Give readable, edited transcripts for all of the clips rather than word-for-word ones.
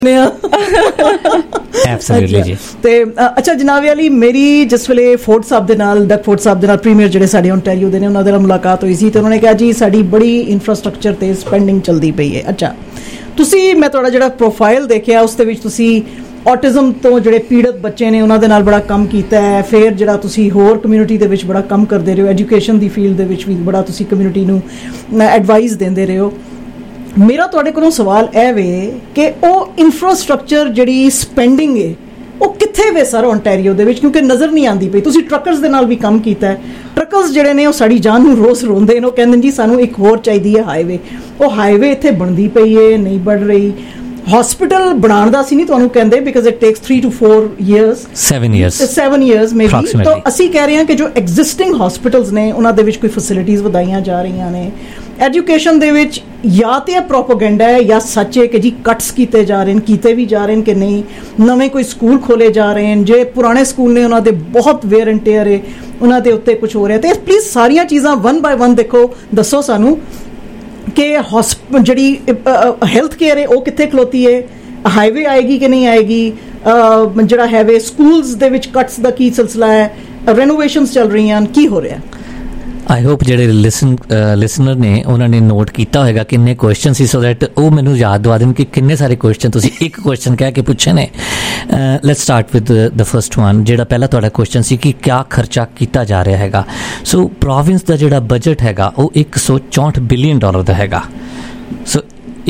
अच्छा जनाब अली, मेरी जिस वेले फोर्ड साहब दे नाल डग फोर्ड साहब दे नाल प्रीमियर जिहड़े साडे ओंटारियो दे ने उन्हां दे नाल मुलाकात हुई सी ते उन्होंने कहा जी साडी बड़ी इंफ्रास्ट्रक्चर ते स्पेंडिंग चलदी पई है। अच्छा तुसी मैं तुहाडा जिहड़ा प्रोफाइल देखिया उस दे विच तुसी ऑटिज्म तो जिहड़े पीड़ित बच्चे ने उन्हां दे नाल बड़ा कम कीता है, फिर जिहड़ा तुसी होर कम्यूनिटी दे विच बड़ा कम करदे रहे हो, एजुकेशन दी फील्ड दे विच भी बड़ा तुसी कम्यूनिटी नूं एडवाइस देंदे रहे हो। मेरा तुहाडे कोलों सवाल है वे कि ਉਹ इंफ्रास्ट्रक्चर ਜਿਹੜੀ स्पेंडिंग है ਉਹ ਕਿੱਥੇ ਵੇ ਸਰ ओंटारियो ਦੇ ਵਿੱਚ, ਕਿਉਂਕਿ ਨਜ਼ਰ ਨਹੀਂ ਆਉਂਦੀ ਪਈ। ਤੁਸੀਂ ਟਰੱਕਰਸ ਦੇ ਨਾਲ ਵੀ ਕੰਮ ਕੀਤਾ ਹੈ, ਟਰੱਕਰਸ ਜਿਹੜੇ ਨੇ ਉਹ ਸਾਡੀ ਜਾਨ ਨੂੰ ਰੋਜ਼ ਰੋਂਦੇ ਨੇ, ਉਹ ਕਹਿੰਦੇ ਜੀ ਸਾਨੂੰ ਇੱਕ ਹੋਰ ਚਾਹੀਦੀ ਹੈ ਹਾਈਵੇ। ਉਹ ਹਾਈਵੇ ਇੱਥੇ ਬਣਦੀ ਪਈ ਹੈ, ਨਹੀਂ ਬਣ ਰਹੀ। ਹਸਪੀਟਲ ਬਣਾਉਣ ਦਾ ਅਸੀਂ ਨਹੀਂ ਤੁਹਾਨੂੰ ਕਹਿੰਦੇ because it takes 3 to 4 years 7 years maybe. ਤਾਂ ਅਸੀਂ ਕਹਿ ਰਹੇ ਹਾਂ ਕਿ ਜੋ ਐਗਜ਼ਿਸਟਿੰਗ ਹਸਪੀਟਲਸ ਨੇ ਉਹਨਾਂ ਦੇ ਵਿੱਚ ਕੋਈ ਫੈਸਿਲਿਟੀਜ਼ ਵਧਾਈਆਂ ਜਾ ਰਹੀਆਂ ਨੇ। ਐਜੂਕੇਸ਼ਨ ਦੇ ਵਿੱਚ ਜਾਂ ਤਾਂ ਇਹ ਪ੍ਰੋਪੇਗੈਂਡਾ ਹੈ ਜਾਂ ਸੱਚ ਹੈ ਕਿ ਜੀ ਕੱਟਸ ਕੀਤੇ ਜਾ ਰਹੇ ਨੇ, ਕੀਤੇ ਵੀ ਜਾ ਰਹੇ ਨੇ ਕਿ ਨਹੀਂ। ਨਵੇਂ ਕੋਈ ਸਕੂਲ ਖੋਲੇ ਜਾ ਰਹੇ ਨੇ, ਜੇ ਪੁਰਾਣੇ ਸਕੂਲ ਨੇ ਉਹਨਾਂ ਦੇ ਬਹੁਤ ਵੇਅਰ ਐਂਡ ਟੇਅਰ ਹੈ, ਉਹਨਾਂ ਦੇ ਉੱਤੇ ਕੁਝ ਹੋ ਰਿਹਾ। ਤੇ ਪਲੀਜ਼ ਸਾਰੀਆਂ ਚੀਜ਼ਾਂ 1 by 1 ਦੇਖੋ, ਦੱਸੋ ਸਾਨੂੰ कि ਜਿਹੜੀ ਹੈਲਥ ਕੇਅਰ ਹੈ ਉਹ ਕਿੱਥੇ ਖਲੋਤੀ ਹੈ, ਹਾਈਵੇ ਆਏਗੀ ਕਿ ਨਹੀਂ ਆਏਗੀ, ਜਿਹੜਾ ਹੈਵੇ ਸਕੂਲਸ ਦੇ ਵਿੱਚ ਕੱਟਸ ਦਾ ਕੀ ਸਿਲਸਿਲਾ ਹੈ, ਰੈਨੋਵੇਸ਼ਨਸ ਚੱਲ ਰਹੀਆਂ ਹਨ, ਕੀ ਹੋ ਰਿਹਾ। आई होप ਜਿਹੜੇ ਲਿਸਨਰ ਨੇ ਉਹਨਾਂ ਨੇ ਨੋਟ ਕੀਤਾ ਹੋਏਗਾ ਕਿੰਨੇ ਕੁਐਸਚਨ ਸੀ, ਸੋ ਦੈਟ ਉਹ ਮੈਨੂੰ ਯਾਦ ਦਵਾ ਦੇਣ ਕਿ ਕਿੰਨੇ ਸਾਰੇ ਕੁਐਸਚਨ ਤੁਸੀਂ ਇੱਕ ਕੁਐਸਚਨ ਕਹਿ ਕੇ ਪੁੱਛੇ ਨੇ। Let's start with the first one. ਜਿਹੜਾ ਪਹਿਲਾ ਤੁਹਾਡਾ ਕੁਐਸਚਨ ਸੀ ਕਿ ਕਿਆ ਖਰਚਾ ਕੀਤਾ ਜਾ ਰਿਹਾ ਹੈਗਾ। ਸੋ ਪ੍ਰੋਵਿੰਸ ਦਾ ਜਿਹੜਾ ਬਜਟ ਹੈਗਾ ਉਹ $164 ਬਿਲੀਅਨ ਦਾ ਹੈਗਾ। ਸੋ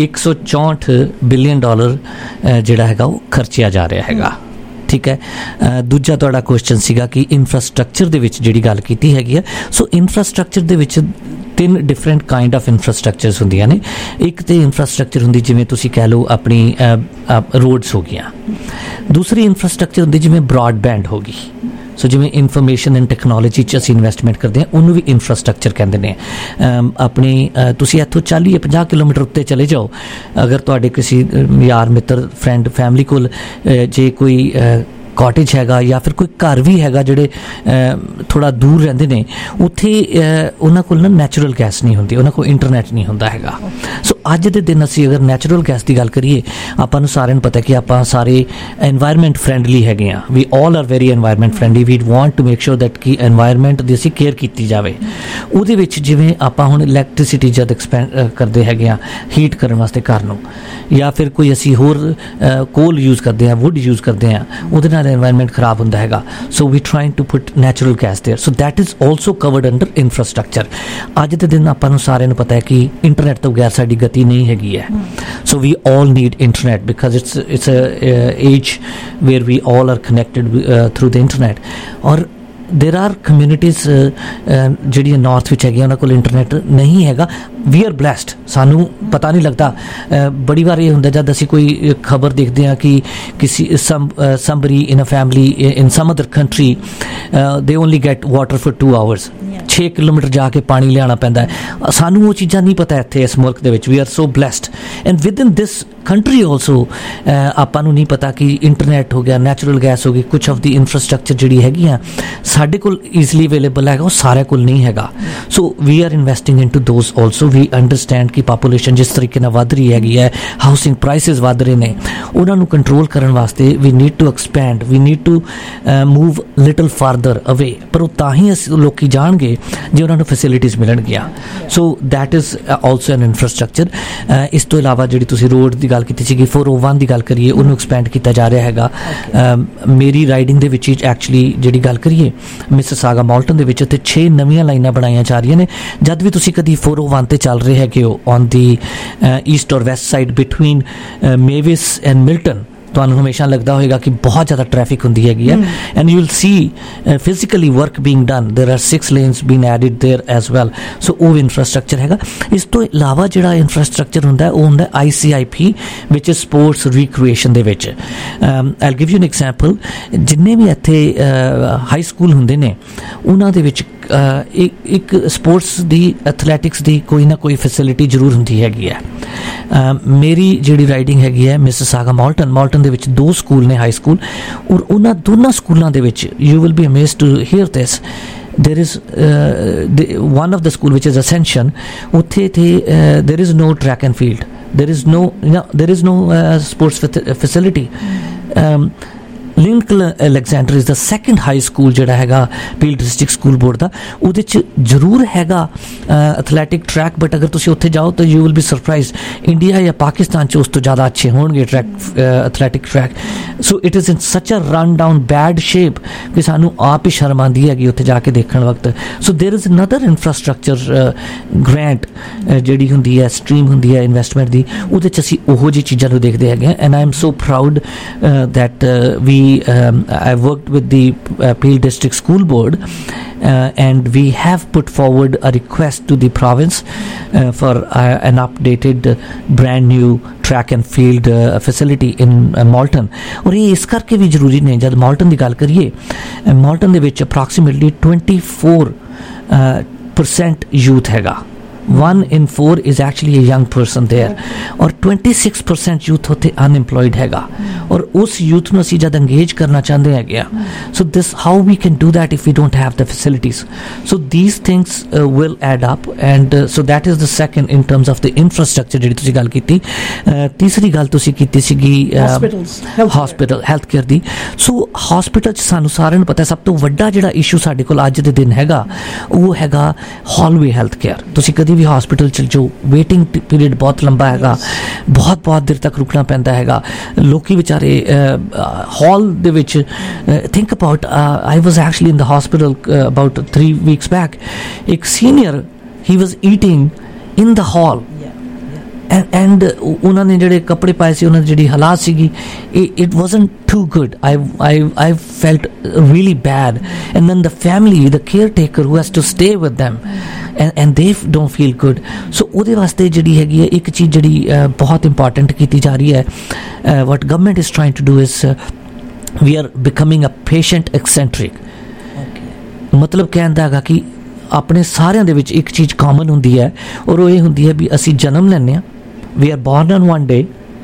$164 ਬਿਲੀਅਨ ਜਿਹੜਾ ਹੈਗਾ ਉਹ ਖਰਚਿਆ ਜਾ ਰਿਹਾ ਹੈਗਾ, ਠੀਕ ਹੈ। ਦੂਜਾ ਤੁਹਾਡਾ ਕੁਐਸਚਨ ਸੀਗਾ ਕਿ ਇਨਫਰਾਸਟਰਕਚਰ ਦੇ ਵਿੱਚ ਜਿਹੜੀ ਗੱਲ ਕੀਤੀ ਹੈਗੀ ਆ। ਸੋ ਇਨਫਰਾਸਟਰਕਚਰ ਦੇ ਵਿੱਚ 3 ਡਿਫਰੈਂਟ ਕਾਈਂਡ ਆਫ ਇਨਫਰਾਸਟਰਕਚਰਸ ਹੁੰਦੀਆਂ ਨੇ। ਇੱਕ ਤੇ ਇਨਫਰਾਸਟਰਕਚਰ ਹੁੰਦੀ ਜਿਵੇਂ ਤੁਸੀਂ ਕਹਿ ਲਓ ਆਪਣੀ ਰੋਡਸ ਹੋ ਗਈਆਂ। ਦੂਸਰੀ ਇਨਫਰਾਸਟਰਕਚਰ ਹੁੰਦੀ ਜਿਵੇਂ ਬ੍ਰੌਡਬੈਂਡ ਹੋ ਗਈ। ਸੋ ਜਿਵੇਂ ਇਨਫੋਰਮੇਸ਼ਨ ਐਂਡ ਟੈਕਨੋਲੋਜੀ 'ਚ ਅਸੀਂ ਇਨਵੈਸਟਮੈਂਟ ਕਰਦੇ ਹਾਂ ਉਹਨੂੰ ਵੀ ਇਨਫਰਾਸਟਰਕਚਰ ਕਹਿੰਦੇ ਨੇ। ਆਪਣੀ ਤੁਸੀਂ ਇੱਥੋਂ 40-50 ਕਿਲੋਮੀਟਰ ਉੱਤੇ ਚਲੇ ਜਾਓ, ਅਗਰ ਤੁਹਾਡੇ ਕਿਸੇ ਯਾਰ ਮਿੱਤਰ ਫਰੈਂਡ ਫੈਮਿਲੀ ਕੋਲ ਜੇ ਕੋਈ ਕਾਟੇਜ ਹੈਗਾ ਜਾਂ ਫਿਰ ਕੋਈ ਘਰ ਵੀ ਹੈਗਾ ਜਿਹੜੇ ਥੋੜ੍ਹਾ ਦੂਰ ਰਹਿੰਦੇ ਨੇ, ਉੱਥੇ ਉਹਨਾਂ ਕੋਲ ਨਾ ਨੈਚੁਰਲ ਗੈਸ ਨਹੀਂ ਹੁੰਦੀ, ਉਹਨਾਂ ਕੋਲ ਇੰਟਰਨੈਟ ਨਹੀਂ ਹੁੰਦਾ ਹੈਗਾ। ਸੋ ਅੱਜ ਦੇ ਦਿਨ ਅਸੀਂ ਅਗਰ ਨੈਚੁਰਲ ਗੈਸ ਦੀ ਗੱਲ ਕਰੀਏ, ਆਪਾਂ ਨੂੰ ਸਾਰਿਆਂ ਨੂੰ ਪਤਾ ਕਿ ਆਪਾਂ ਸਾਰੇ ਐਨਵਾਇਰਮੈਂਟ ਫਰੈਂਡਲੀ ਹੈਗੇ ਹਾਂ। We all are very environment friendly. We want to make sure that ਕਿ ਐਨਵਾਇਰਮੈਂਟ ਦੀ ਅਸੀਂ ਕੇਅਰ ਕੀਤੀ ਜਾਵੇ। ਉਹਦੇ ਵਿੱਚ ਜਿਵੇਂ ਆਪਾਂ ਹੁਣ ਇਲੈਕਟ੍ਰੀਸਿਟੀ ਜਦ ਕਰਦੇ ਹੈਗੇ ਹਾਂ ਹੀਟ ਕਰਨ ਵਾਸਤੇ ਘਰ ਨੂੰ, ਜਾਂ ਫਿਰ ਕੋਈ ਅਸੀਂ ਹੋਰ ਕੋਲ ਯੂਜ਼ ਕਰਦੇ ਹਾਂ, ਵੁੱਡ ਯੂਜ਼ ਕਰਦੇ ਹਾਂ, ਉਹਦੇ ਨਾਲ environment ਖਰਾਬ ਹੁੰਦਾ ਹੈਗਾ। So we trying to put natural gas there. So that is also covered under infrastructure. ਅੱਜ ਦੇ ਦਿਨ ਆਪਾਂ ਨੂੰ ਸਾਰਿਆਂ ਨੂੰ ਪਤਾ ਹੈ ਕਿ ਇੰਟਰਨੈਟ ਤੋਂ ਬਗੈਰ ਸਾਡੀ ਗਤੀ ਨਹੀਂ ਹੈਗੀ ਹੈ। So we all need internet because it's age where we all are connected through the internet. ਔਰ देर आर कम्यूनिटीज़ ਜਿਹੜੀਆਂ ਨਾਰਥ ਵਿੱਚ ਹੈਗੀਆਂ ਉਹਨਾਂ ਕੋਲ ਇੰਟਰਨੈਟ ਨਹੀਂ ਹੈਗਾ। ਵੀ ਆਰ ਬਲੈਸਡ, ਸਾਨੂੰ ਪਤਾ ਨਹੀਂ ਲੱਗਦਾ। ਬੜੀ ਵਾਰ ਇਹ ਹੁੰਦਾ ਜਦ ਅਸੀਂ ਕੋਈ ਖਬਰ ਦੇਖਦੇ ਹਾਂ ਕਿ ਕਿਸੇ somebody in a family in some other country they only get water for 2 hours, 6 kilometre ਜਾ ਕੇ ਪਾਣੀ ਲਿਆਉਣਾ ਪੈਂਦਾ ਹੈ। ਸਾਨੂੰ ਉਹ ਚੀਜ਼ਾਂ ਨਹੀਂ ਪਤਾ ਇੱਥੇ ਇਸ ਮੁਲਕ ਦੇ ਵਿੱਚ। We are so blessed and with in this country also ਆਪਾਂ ਨੂੰ ਨਹੀਂ ਪਤਾ ਕਿ ਇੰਟਰਨੈਟ ਹੋ ਗਿਆ, ਨੈਚੁਰਲ ਗੈਸ ਹੋ ਗਈ, ਕੁਛ ਆਫ ਦੀ ਇਨਫਰਾਸਟਰਕਚਰ ਜਿਹੜੀ ਹੈਗੀਆਂ ਸਾਡੇ ਕੋਲ ਈਜ਼ਲੀ ਅਵੇਲੇਬਲ ਹੈਗਾ, ਉਹ ਸਾਰਿਆਂ ਕੋਲ ਨਹੀਂ ਹੈਗਾ। So we are investing in to those also. We understand ਕਿ ਪਾਪੂਲੇਸ਼ਨ ਜਿਸ ਤਰੀਕੇ ਨਾਲ ਵੱਧ ਰਹੀ ਹੈਗੀ ਹੈ, ਹਾਊਸਿੰਗ ਪ੍ਰਾਈਸਿਸ ਵੱਧ ਰਹੇ ਨੇ, ਉਹਨਾਂ ਨੂੰ ਕੰਟਰੋਲ ਕਰਨ ਵਾਸਤੇ we need to expand, we need to move little farther away. ਪਰ ਉਹ ਤਾਂ ਹੀ ਲੋਕੀ ਜਾਣਗੇ ਜੇ ਉਹਨਾਂ ਨੂੰ ਫੈਸਿਲਿਟੀਜ਼ ਮਿਲਣਗੀਆਂ। So that is also an infrastructure. ਇਸ ਤੋਂ ਇਲਾਵਾ ਜਿਹੜੀ ਤੁਸੀਂ ਰੋਡ ਦੀ ਗੱਲ ਕੀਤੀ ਸੀਗੀ 401 ਦੀ ਗੱਲ ਕਰੀਏ, ਉਹਨੂੰ ਐਕਸਪੈਂਡ ਕੀਤਾ ਜਾ ਰਿਹਾ ਹੈਗਾ। ਮੇਰੀ ਰਾਈਡਿੰਗ ਦੇ ਵਿੱਚ ਐਕਚੁਅਲੀ ਜਿਹੜੀ ਗੱਲ ਕਰੀਏ ਮਿਸਿਸਾਗਾ ਮਾਲਟਨ ਦੇ ਵਿੱਚ, ਉੱਥੇ 6 ਨਵੀਆਂ ਲਾਈਨਾਂ ਬਣਾਈਆਂ ਜਾ ਰਹੀਆਂ ਨੇ। ਜਦ ਵੀ ਤੁਸੀਂ ਕਦੀ 401 ਤੇ ਚੱਲ ਰਹੇ ਹੈਗੇ ਹੋ on the east or west side between Mavis and Milton, ਤੁਹਾਨੂੰ ਹਮੇਸ਼ਾ ਲੱਗਦਾ ਹੋਏਗਾ ਕਿ ਬਹੁਤ ਜ਼ਿਆਦਾ ਟ੍ਰੈਫਿਕ ਹੁੰਦੀ ਹੈਗੀ ਹੈ। And you will see physically work being done. There are 6 lanes been added there as well. So ਉਹ ਇਨਫਰਾਸਟਰਕਚਰ ਹੈਗਾ। ਇਸ ਤੋਂ ਇਲਾਵਾ ਜਿਹੜਾ ਇਨਫਰਾਸਟਰਕਚਰ ਹੁੰਦਾ ਉਹ ਹੁੰਦਾ ICIP ਵਿਚ ਇਜ਼ ਸਪੋਰਟਸ ਰੀਕ੍ਰੀਏਸ਼ਨ ਦੇ ਵਿੱਚ। I'll give you an example। ਜਿੰਨੇ ਵੀ ਇੱਥੇ ਹਾਈ ਸਕੂਲ ਹੁੰਦੇ ਨੇ ਉਹਨਾਂ ਦੇ ਵਿੱਚ ਇੱਕ ਸਪੋਰਟਸ ਦੀ ਐਥਲੈਟਿਕਸ ਦੀ ਕੋਈ ਨਾ ਕੋਈ ਫੈਸਿਲਿਟੀ ਜ਼ਰੂਰ ਹੁੰਦੀ ਹੈਗੀ ਹੈ। ਮੇਰੀ ਜਿਹੜੀ ਰਾਈਡਿੰਗ ਹੈਗੀ ਹੈ ਮਿਸਿਸਾਗਾ ਮਾਲਟਨ ਦੇ ਵਿੱਚ 2 ਸਕੂਲ ਨੇ ਹਾਈ ਸਕੂਲ, ਔਰ ਉਹਨਾਂ ਦੋਨਾਂ ਸਕੂਲਾਂ ਦੇ ਵਿੱਚ you will be amazed to hear this there is one of the school which is Ascension, ਉੱਥੇ there is no track and field, there is no sports facility. Lincoln Alexander is the second high school ਜਿਹੜਾ ਹੈਗਾ Peel District School Board ਦਾ, ਉਹਦੇ 'ਚ ਜ਼ਰੂਰ ਹੈਗਾ athletic track, but ਅਗਰ ਤੁਸੀਂ ਉੱਥੇ ਜਾਓ ਤਾਂ you will be surprise, India ਜਾਂ ਪਾਕਿਸਤਾਨ 'ਚ ਉਸ ਤੋਂ ਜ਼ਿਆਦਾ ਅੱਛੇ ਹੋਣਗੇ track, athletic track. So it is in such a run down bad shape ਕਿ ਸਾਨੂੰ ਆਪ ਹੀ ਸ਼ਰਮ ਆਉਂਦੀ ਹੈਗੀ ਉੱਥੇ ਜਾ ਕੇ ਦੇਖਣ ਵਕਤ. ਸੋ there is another infrastructure grant ਜਿਹੜੀ ਹੁੰਦੀ ਹੈ, ਸਟਰੀਮ ਹੁੰਦੀ ਹੈ ਇਨਵੈਸਟਮੈਂਟ ਦੀ, ਉਹਦੇ 'ਚ ਅਸੀਂ ਉਹੋ ਜਿਹੀ ਚੀਜ਼ਾਂ ਨੂੰ ਦੇਖਦੇ ਹੈਗੇ ਹਾਂ. And I am so proud that I worked with the Peel District School Board and we have put forward a request to the province for an updated brand new track and field facility in Malton. और ये इस करके भी जरूरी नहीं, जब Malton की गल करिए, Malton ਦੇ ਵਿੱਚ approximately 24% youth हैगा. 1 in 4 is actually a young person there, और 26% youth होते unemployed हैगा, और उस youth ਨੂੰ ਅਸੀਂ ਜਦ engage ਕਰਨਾ ਚਾਹੁੰਦੇ ਹੈਗੇ ਆ. So this, how we can do that if we don't have the facilities? So these things will add up, and so that is the second in terms of the infrastructure ਜਿਹੜੀ ਤੁਸੀਂ ਗੱਲ ਕੀਤੀ. ਤੀਸਰੀ ਗੱਲ ਤੁਸੀਂ ਕੀਤੀ ਸੀਗੀ hospital health care ਦੀ. So hospital 'ਚ ਸਾਨੂੰ ਸਾਰਿਆਂ ਨੂੰ ਪਤਾ ਸਭ ਤੋਂ ਵੱਡਾ ਜਿਹੜਾ ਇਸ਼ੂ ਸਾਡੇ ਕੋਲ ਅੱਜ ਦੇ ਦਿਨ ਹੈਗਾ ਉਹ ਹੈਗਾ hallway health care. ਤੁਸੀਂ ਕਦੀ ਵੀ ਹਸਪੀਟਲ 'ਚ ਜੋ ਵੇਟਿੰਗ ਪੀਰੀਅਡ ਬਹੁਤ ਲੰਬਾ ਹੈਗਾ, ਬਹੁਤ ਦੇਰ ਤੱਕ ਰੁਕਣਾ ਪੈਂਦਾ ਹੈਗਾ. ਲੋਕੀ ਵਿਚਾਰੇ ਹਾਲ ਦੇ ਵਿੱਚ, think about, I was actually in the hospital about 3 weeks back. ਇੱਕ senior, he was eating in the hall, and ਉਹਨਾਂ ਨੇ ਜਿਹੜੇ ਕੱਪੜੇ ਪਾਏ ਸੀ, ਉਹਨਾਂ ਦੀ ਜਿਹੜੀ ਹਾਲਾਤ ਸੀਗੀ, it wasn't too good. I felt really bad. And then the family, the caretaker who has to stay with them, and they don't feel good. So ਉਹਦੇ ਵਾਸਤੇ ਜਿਹੜੀ ਹੈਗੀ ਹੈ ਇੱਕ ਚੀਜ਼ ਜਿਹੜੀ ਬਹੁਤ ਇੰਪੋਰਟੈਂਟ ਕੀਤੀ ਜਾ ਰਹੀ ਹੈ, what government is trying to do is we are becoming a patient eccentric. ਮਤਲਬ ਕਹਿਣ ਦਾ ਹੈਗਾ ਕਿ ਆਪਣੇ ਸਾਰਿਆਂ ਦੇ ਵਿੱਚ ਇੱਕ ਚੀਜ਼ ਕਾਮਨ ਹੁੰਦੀ ਹੈ, ਔਰ ਉਹ ਇਹ ਹੁੰਦੀ ਹੈ ਵੀ ਅਸੀਂ ਜਨਮ ਲੈਂਦੇ ਹਾਂ, we are born on one day,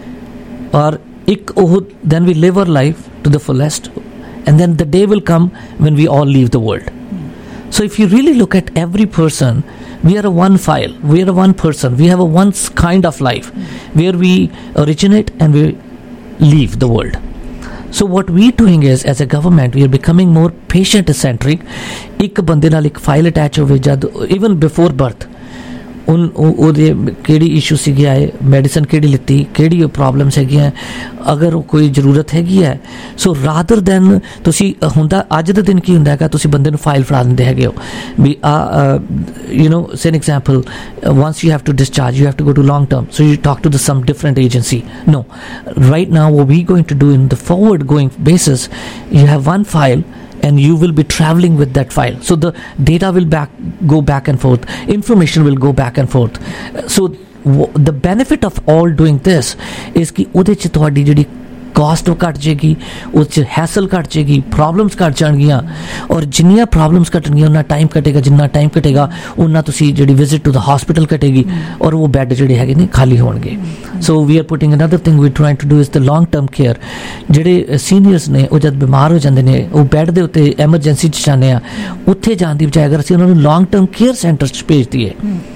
ਔਰ ਇੱਕ ਉਹ then we live our life to the fullest, and then the day will come when we all leave the world. So if you really look at every person, we are a one file, we are a one person, we have a one kind of life where we originate and we leave the world. So what we doing is, as a government, we are becoming more patient centric. ਇੱਕ ਬੰਦੇ ਨਾਲ ਇੱਕ file attach ਹੋਵੇ ਜਦ, even before birth, ਉਹਦੇ ਕਿਹੜੀ issue ਸੀਗੀ ਆਏ, ਮੈਡੀਸਨ ਕਿਹੜੀ ਲਿੱਤੀ, ਕਿਹੜੀ ਪ੍ਰੋਬਲਮਸ ਹੈਗੀਆਂ, ਅਗਰ ਉਹ ਕੋਈ ਜ਼ਰੂਰਤ ਹੈਗੀ ਹੈ. ਸੋ ਰਾਦਰ ਦੈਨ ਤੁਸੀਂ ਹੁੰਦਾ, ਅੱਜ ਦੇ ਦਿਨ ਕੀ ਹੁੰਦਾ ਹੈਗਾ, ਤੁਸੀਂ ਬੰਦੇ ਨੂੰ ਫਾਈਲ ਫੜਾ ਦਿੰਦੇ ਹੈਗੇ ਹੋ ਵੀ you know, say an example, once you have to discharge, you have to go to long term, so you talk to some different agency. No, right now what we going to do in the forward going basis, you have one file and you will be traveling with that file, so the data will go back and forth, information will go back and forth. So the benefit of all doing this is कि ਉਹਦੇ 'ਚ ਤੁਹਾਡੀ ਜਿਹੜੀ caste ਘੱਟ ਜਾਏਗੀ, ਉਸ 'ਚ hassle ਘੱਟ ਜਾਏਗੀ, ਪ੍ਰੋਬਲਮਸ ਘੱਟ ਜਾਣਗੀਆਂ, ਔਰ ਜਿੰਨੀਆਂ ਪ੍ਰੋਬਲਮਸ ਘਟਣਗੀਆਂ ਉਹਨਾਂ ਟਾਈਮ ਘਟੇਗਾ, ਜਿੰਨਾ ਟਾਈਮ ਘਟੇਗਾ ਉਹਨਾਂ ਤੁਸੀਂ ਜਿਹੜੀ ਵਿਜ਼ਿਟ ਟੂ ਦ ਹਸਪੀਟਲ ਘਟੇਗੀ, ਔਰ ਉਹ ਬੈੱਡ ਜਿਹੜੇ ਹੈਗੇ ਨੇ ਖਾਲੀ ਹੋਣਗੇ. So we are putting another thing we trying to do is the long term care. ਜਿਹੜੇ ਸੀਨੀਅਰਸ ਨੇ ਉਹ ਜਦ ਬਿਮਾਰ ਹੋ ਜਾਂਦੇ ਨੇ, ਉਹ ਬੈੱਡ ਦੇ ਉੱਤੇ ਐਮਰਜੈਂਸੀ 'ਚ ਜਾਂਦੇ ਆ, ਉੱਥੇ ਜਾਣ ਦੀ ਬਜਾਏ ਅਗਰ ਅਸੀਂ ਉਹਨਾਂ ਨੂੰ ਲੌਂਗ ਟਰਮ ਕੇਅਰ ਸੈਂਟਰ 'ਚ ਭੇਜ ਦਈਏ,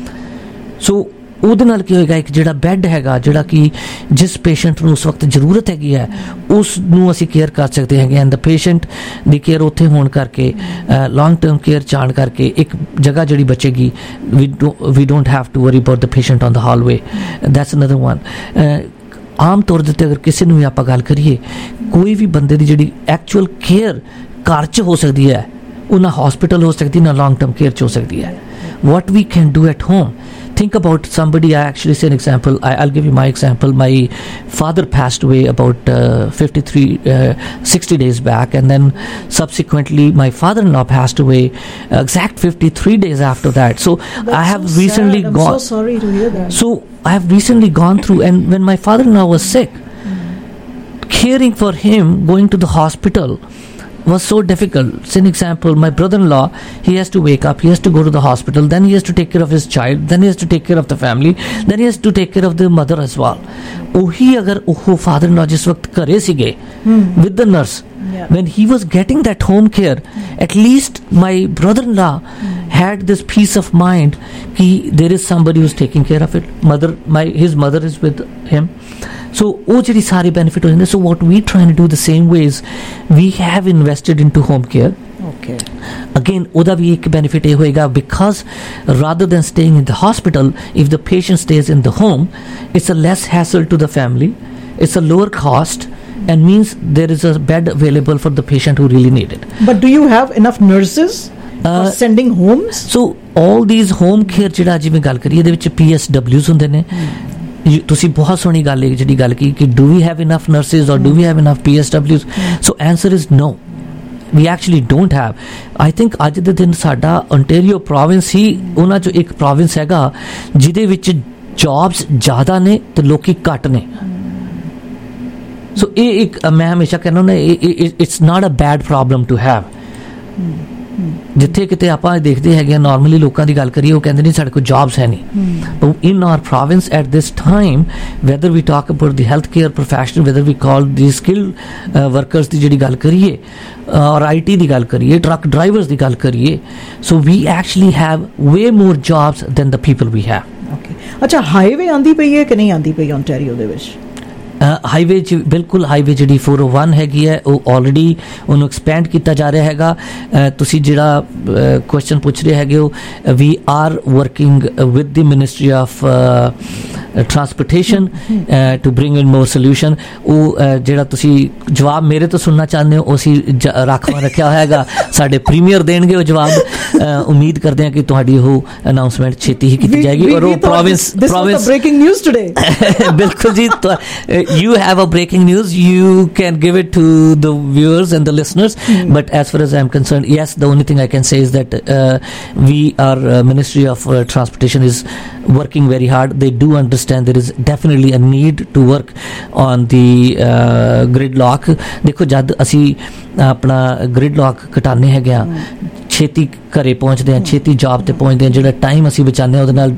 ਸੋ ਉਹਦੇ ਨਾਲ ਕੀ ਹੋਏਗਾ, ਇੱਕ ਜਿਹੜਾ ਬੈੱਡ ਹੈਗਾ, ਜਿਹੜਾ ਕਿ ਜਿਸ ਪੇਸ਼ੈਂਟ ਨੂੰ ਉਸ ਵਕਤ ਜ਼ਰੂਰਤ ਹੈਗੀ ਹੈ ਉਸ ਨੂੰ ਅਸੀਂ ਕੇਅਰ ਕਰ ਸਕਦੇ ਹੈਗੇ, ਐਂਡ ਦ ਪੇਸ਼ੈਂਟ ਦੀ ਕੇਅਰ ਉੱਥੇ ਹੋਣ ਕਰਕੇ, ਲੌਂਗ ਟਰਮ ਕੇਅਰ ਜਾਣ ਕਰਕੇ ਇੱਕ ਜਗ੍ਹਾ ਜਿਹੜੀ ਬਚੇਗੀ. We don't have to worry about the patient on the hallway. That's another one. ਆਮ ਤੌਰ ਦੇ ਉੱਤੇ ਅਗਰ ਕਿਸੇ ਨੂੰ ਵੀ ਆਪਾਂ ਗੱਲ ਕਰੀਏ, ਕੋਈ ਵੀ ਬੰਦੇ ਦੀ ਜਿਹੜੀ ਐਕਚੁਅਲ ਕੇਅਰ ਘਰ 'ਚ ਹੋ ਸਕਦੀ ਹੈ, ਉਹ ਨਾ ਹਸਪੀਟਲ ਹੋ ਸਕਦੀ, ਨਾ ਲੌਂਗ ਟਰਮ ਕੇਅਰ 'ਚ ਹੋ ਸਕਦੀ ਹੈ. What we can do at home, think about somebody. I actually say an example. I'll give you my example. My father passed away about 60 days back, and then subsequently my father-in-law passed away exact 53 days after that. So That's I have so recently sad. I'm gone. so sorry to hear that. So I have recently gone through, and when my father-in-law was sick, caring for him, going to the hospital, was so difficult. Say an example, my brother-in-law, he has to wake up, he has to go to the hospital, then he has to take care of his child, then he has to take care of the family, then he has to take care of the mother as well. Ohi agar oh father-in-law jis waqt kare sige with the nurse, when he was getting that home care, at least my brother-in-law had this peace of mind ki there is somebody who's taking care of it. His mother is with him. So oh jehdi sari benefit ho jande. So what we trying to do the same way is we have invested into home care. Okay. Again, oda bhi ek benefit ye hoega, because rather than staying in the hospital, if the patient stays in the home, it's a less hassle to the family, it's a lower cost, and means there is a bed available for the patient who really need it. But do you have enough nurses for sending homes? So all these home care ਜਿਹੜਾ ਜਿਵੇਂ ਗੱਲ ਕਰੀਏ ਇਹਦੇ ਵਿੱਚ PSWs ਹੁੰਦੇ ਨੇ. ਤੁਸੀਂ ਬਹੁਤ ਸੋਹਣੀ ਗੱਲ ਹੈ ਜਿਹੜੀ ਗੱਲ ਕੀ ਕਿ do we have enough nurses or do we have enough PSWs? So answer is no. We actually don't have. I think ਅੱਜ ਦੇ ਦਿਨ ਸਾਡਾ Ontario province ਹੀ ਉਹਨਾਂ ਚੋਂ ਇੱਕ province ਹੈਗਾ ਜਿਹਦੇ ਵਿੱਚ jobs ਜ਼ਿਆਦਾ ਨੇ ਤੇ ਲੋਕੀ ਘੱਟ ਨੇ. ਸੋ ਇਹ ਇੱਕ ਮੈਂ ਹਮੇਸ਼ਾ ਕਹਿੰਦਾ ਹੁੰਦਾ it's not a bad problem to have. ਜਿੱਥੇ ਕਿਤੇ ਆਪਾਂ ਦੇਖਦੇ ਹੈਗੇ ਨਾਰਮਲੀ ਲੋਕਾਂ ਦੀ ਗੱਲ ਕਰੀਏ ਉਹ ਕਹਿੰਦੇ ਨਹੀਂ ਸਾਡੇ ਕੋਲ ਜੌਬਸ ਹੈ ਨਹੀਂ. In our province at this time whether we talk about the health care professional, whether we call the skilled workers ਦੀ ਜਿਹੜੀ ਗੱਲ ਕਰੀਏ ਔਰ IT ਦੀ ਗੱਲ ਕਰੀਏ, ਟਰੱਕ ਡਰਾਈਵਰਸ ਦੀ ਗੱਲ ਕਰੀਏ, so we actually have way more jobs than the people we have. Okay. ਅੱਛਾ, ਹਾਈਵੇ ਆਂਦੀ ਪਈ ਹੈ ਕਿ ਨਹੀਂ ਆਂਦੀ ਪਈ ਓਨਟਾਰੀਓ ਦੇ ਵਿੱਚ? ਹਾਈਵੇ 'ਚ ਬਿਲਕੁਲ ਹਾਈਵੇ ਜਿਹੜੀ 401 ਹੈਗੀ ਹੈ ਉਹ ਆਲਰੇਡੀ ਉਹਨੂੰ ਐਕਸਪੈਂਡ ਕੀਤਾ ਜਾ ਰਿਹਾ ਹੈਗਾ. ਤੁਸੀਂ ਜਿਹੜਾ ਕੁਐਸਚਨ ਪੁੱਛ ਰਹੇ ਹੈਗੇ ਹੋ, we are working with the Ministry of Transportation to bring in more solution. ਉਹ ਜਿਹੜਾ ਤੁਸੀਂ ਜਵਾਬ ਮੇਰੇ ਤੋਂ ਸੁਣਨਾ ਚਾਹੁੰਦੇ ਹੋ ਉਹ ਅਸੀਂ ਰਾਖਵਾਂ ਰੱਖਿਆ ਹੋਇਆ ਹੈਗਾ, ਸਾਡੇ ਪ੍ਰੀਮੀਅਰ ਦੇਣਗੇ ਉਹ ਜਵਾਬ. ਉਮੀਦ ਕਰਦੇ ਹਾਂ ਕਿ ਤੁਹਾਡੀ ਉਹ ਅਨਾਉਂਸਮੈਂਟ ਛੇਤੀ ਹੀ ਕੀਤੀ ਜਾਏਗੀ. ਔਰ ਉਹ ਪ੍ਰੋਵਿੰਸ ਬ੍ਰੇਕਿੰਗ ਨਿਊਜ਼ ਟੁਡੇ. ਬਿਲਕੁਲ ਜੀ, you have a breaking news, you can give it to the viewers and the listeners. But as far as I'm concerned, yes, the only thing I can say is that our Ministry of Transportation is working very hard. They do understand there is definitely a need to work on the gridlock. देखो जब ਅਸੀਂ ਆਪਣਾ gridlock ਘਟਾਉਂਦੇ ਹੈਗੇ ਆ, ਛੇਤੀ ਘਰੇ ਪਹੁੰਚਦੇ ਹਾਂ, ਛੇਤੀ ਜੌਬ ਤੇ ਪਹੁੰਚਦੇ ਹਾਂ, ਜਿਹੜਾ ਟਾਈਮ ਅਸੀਂ ਬਚਾਉਂਦੇ ਹਾਂ ਉਹਦੇ ਨਾਲ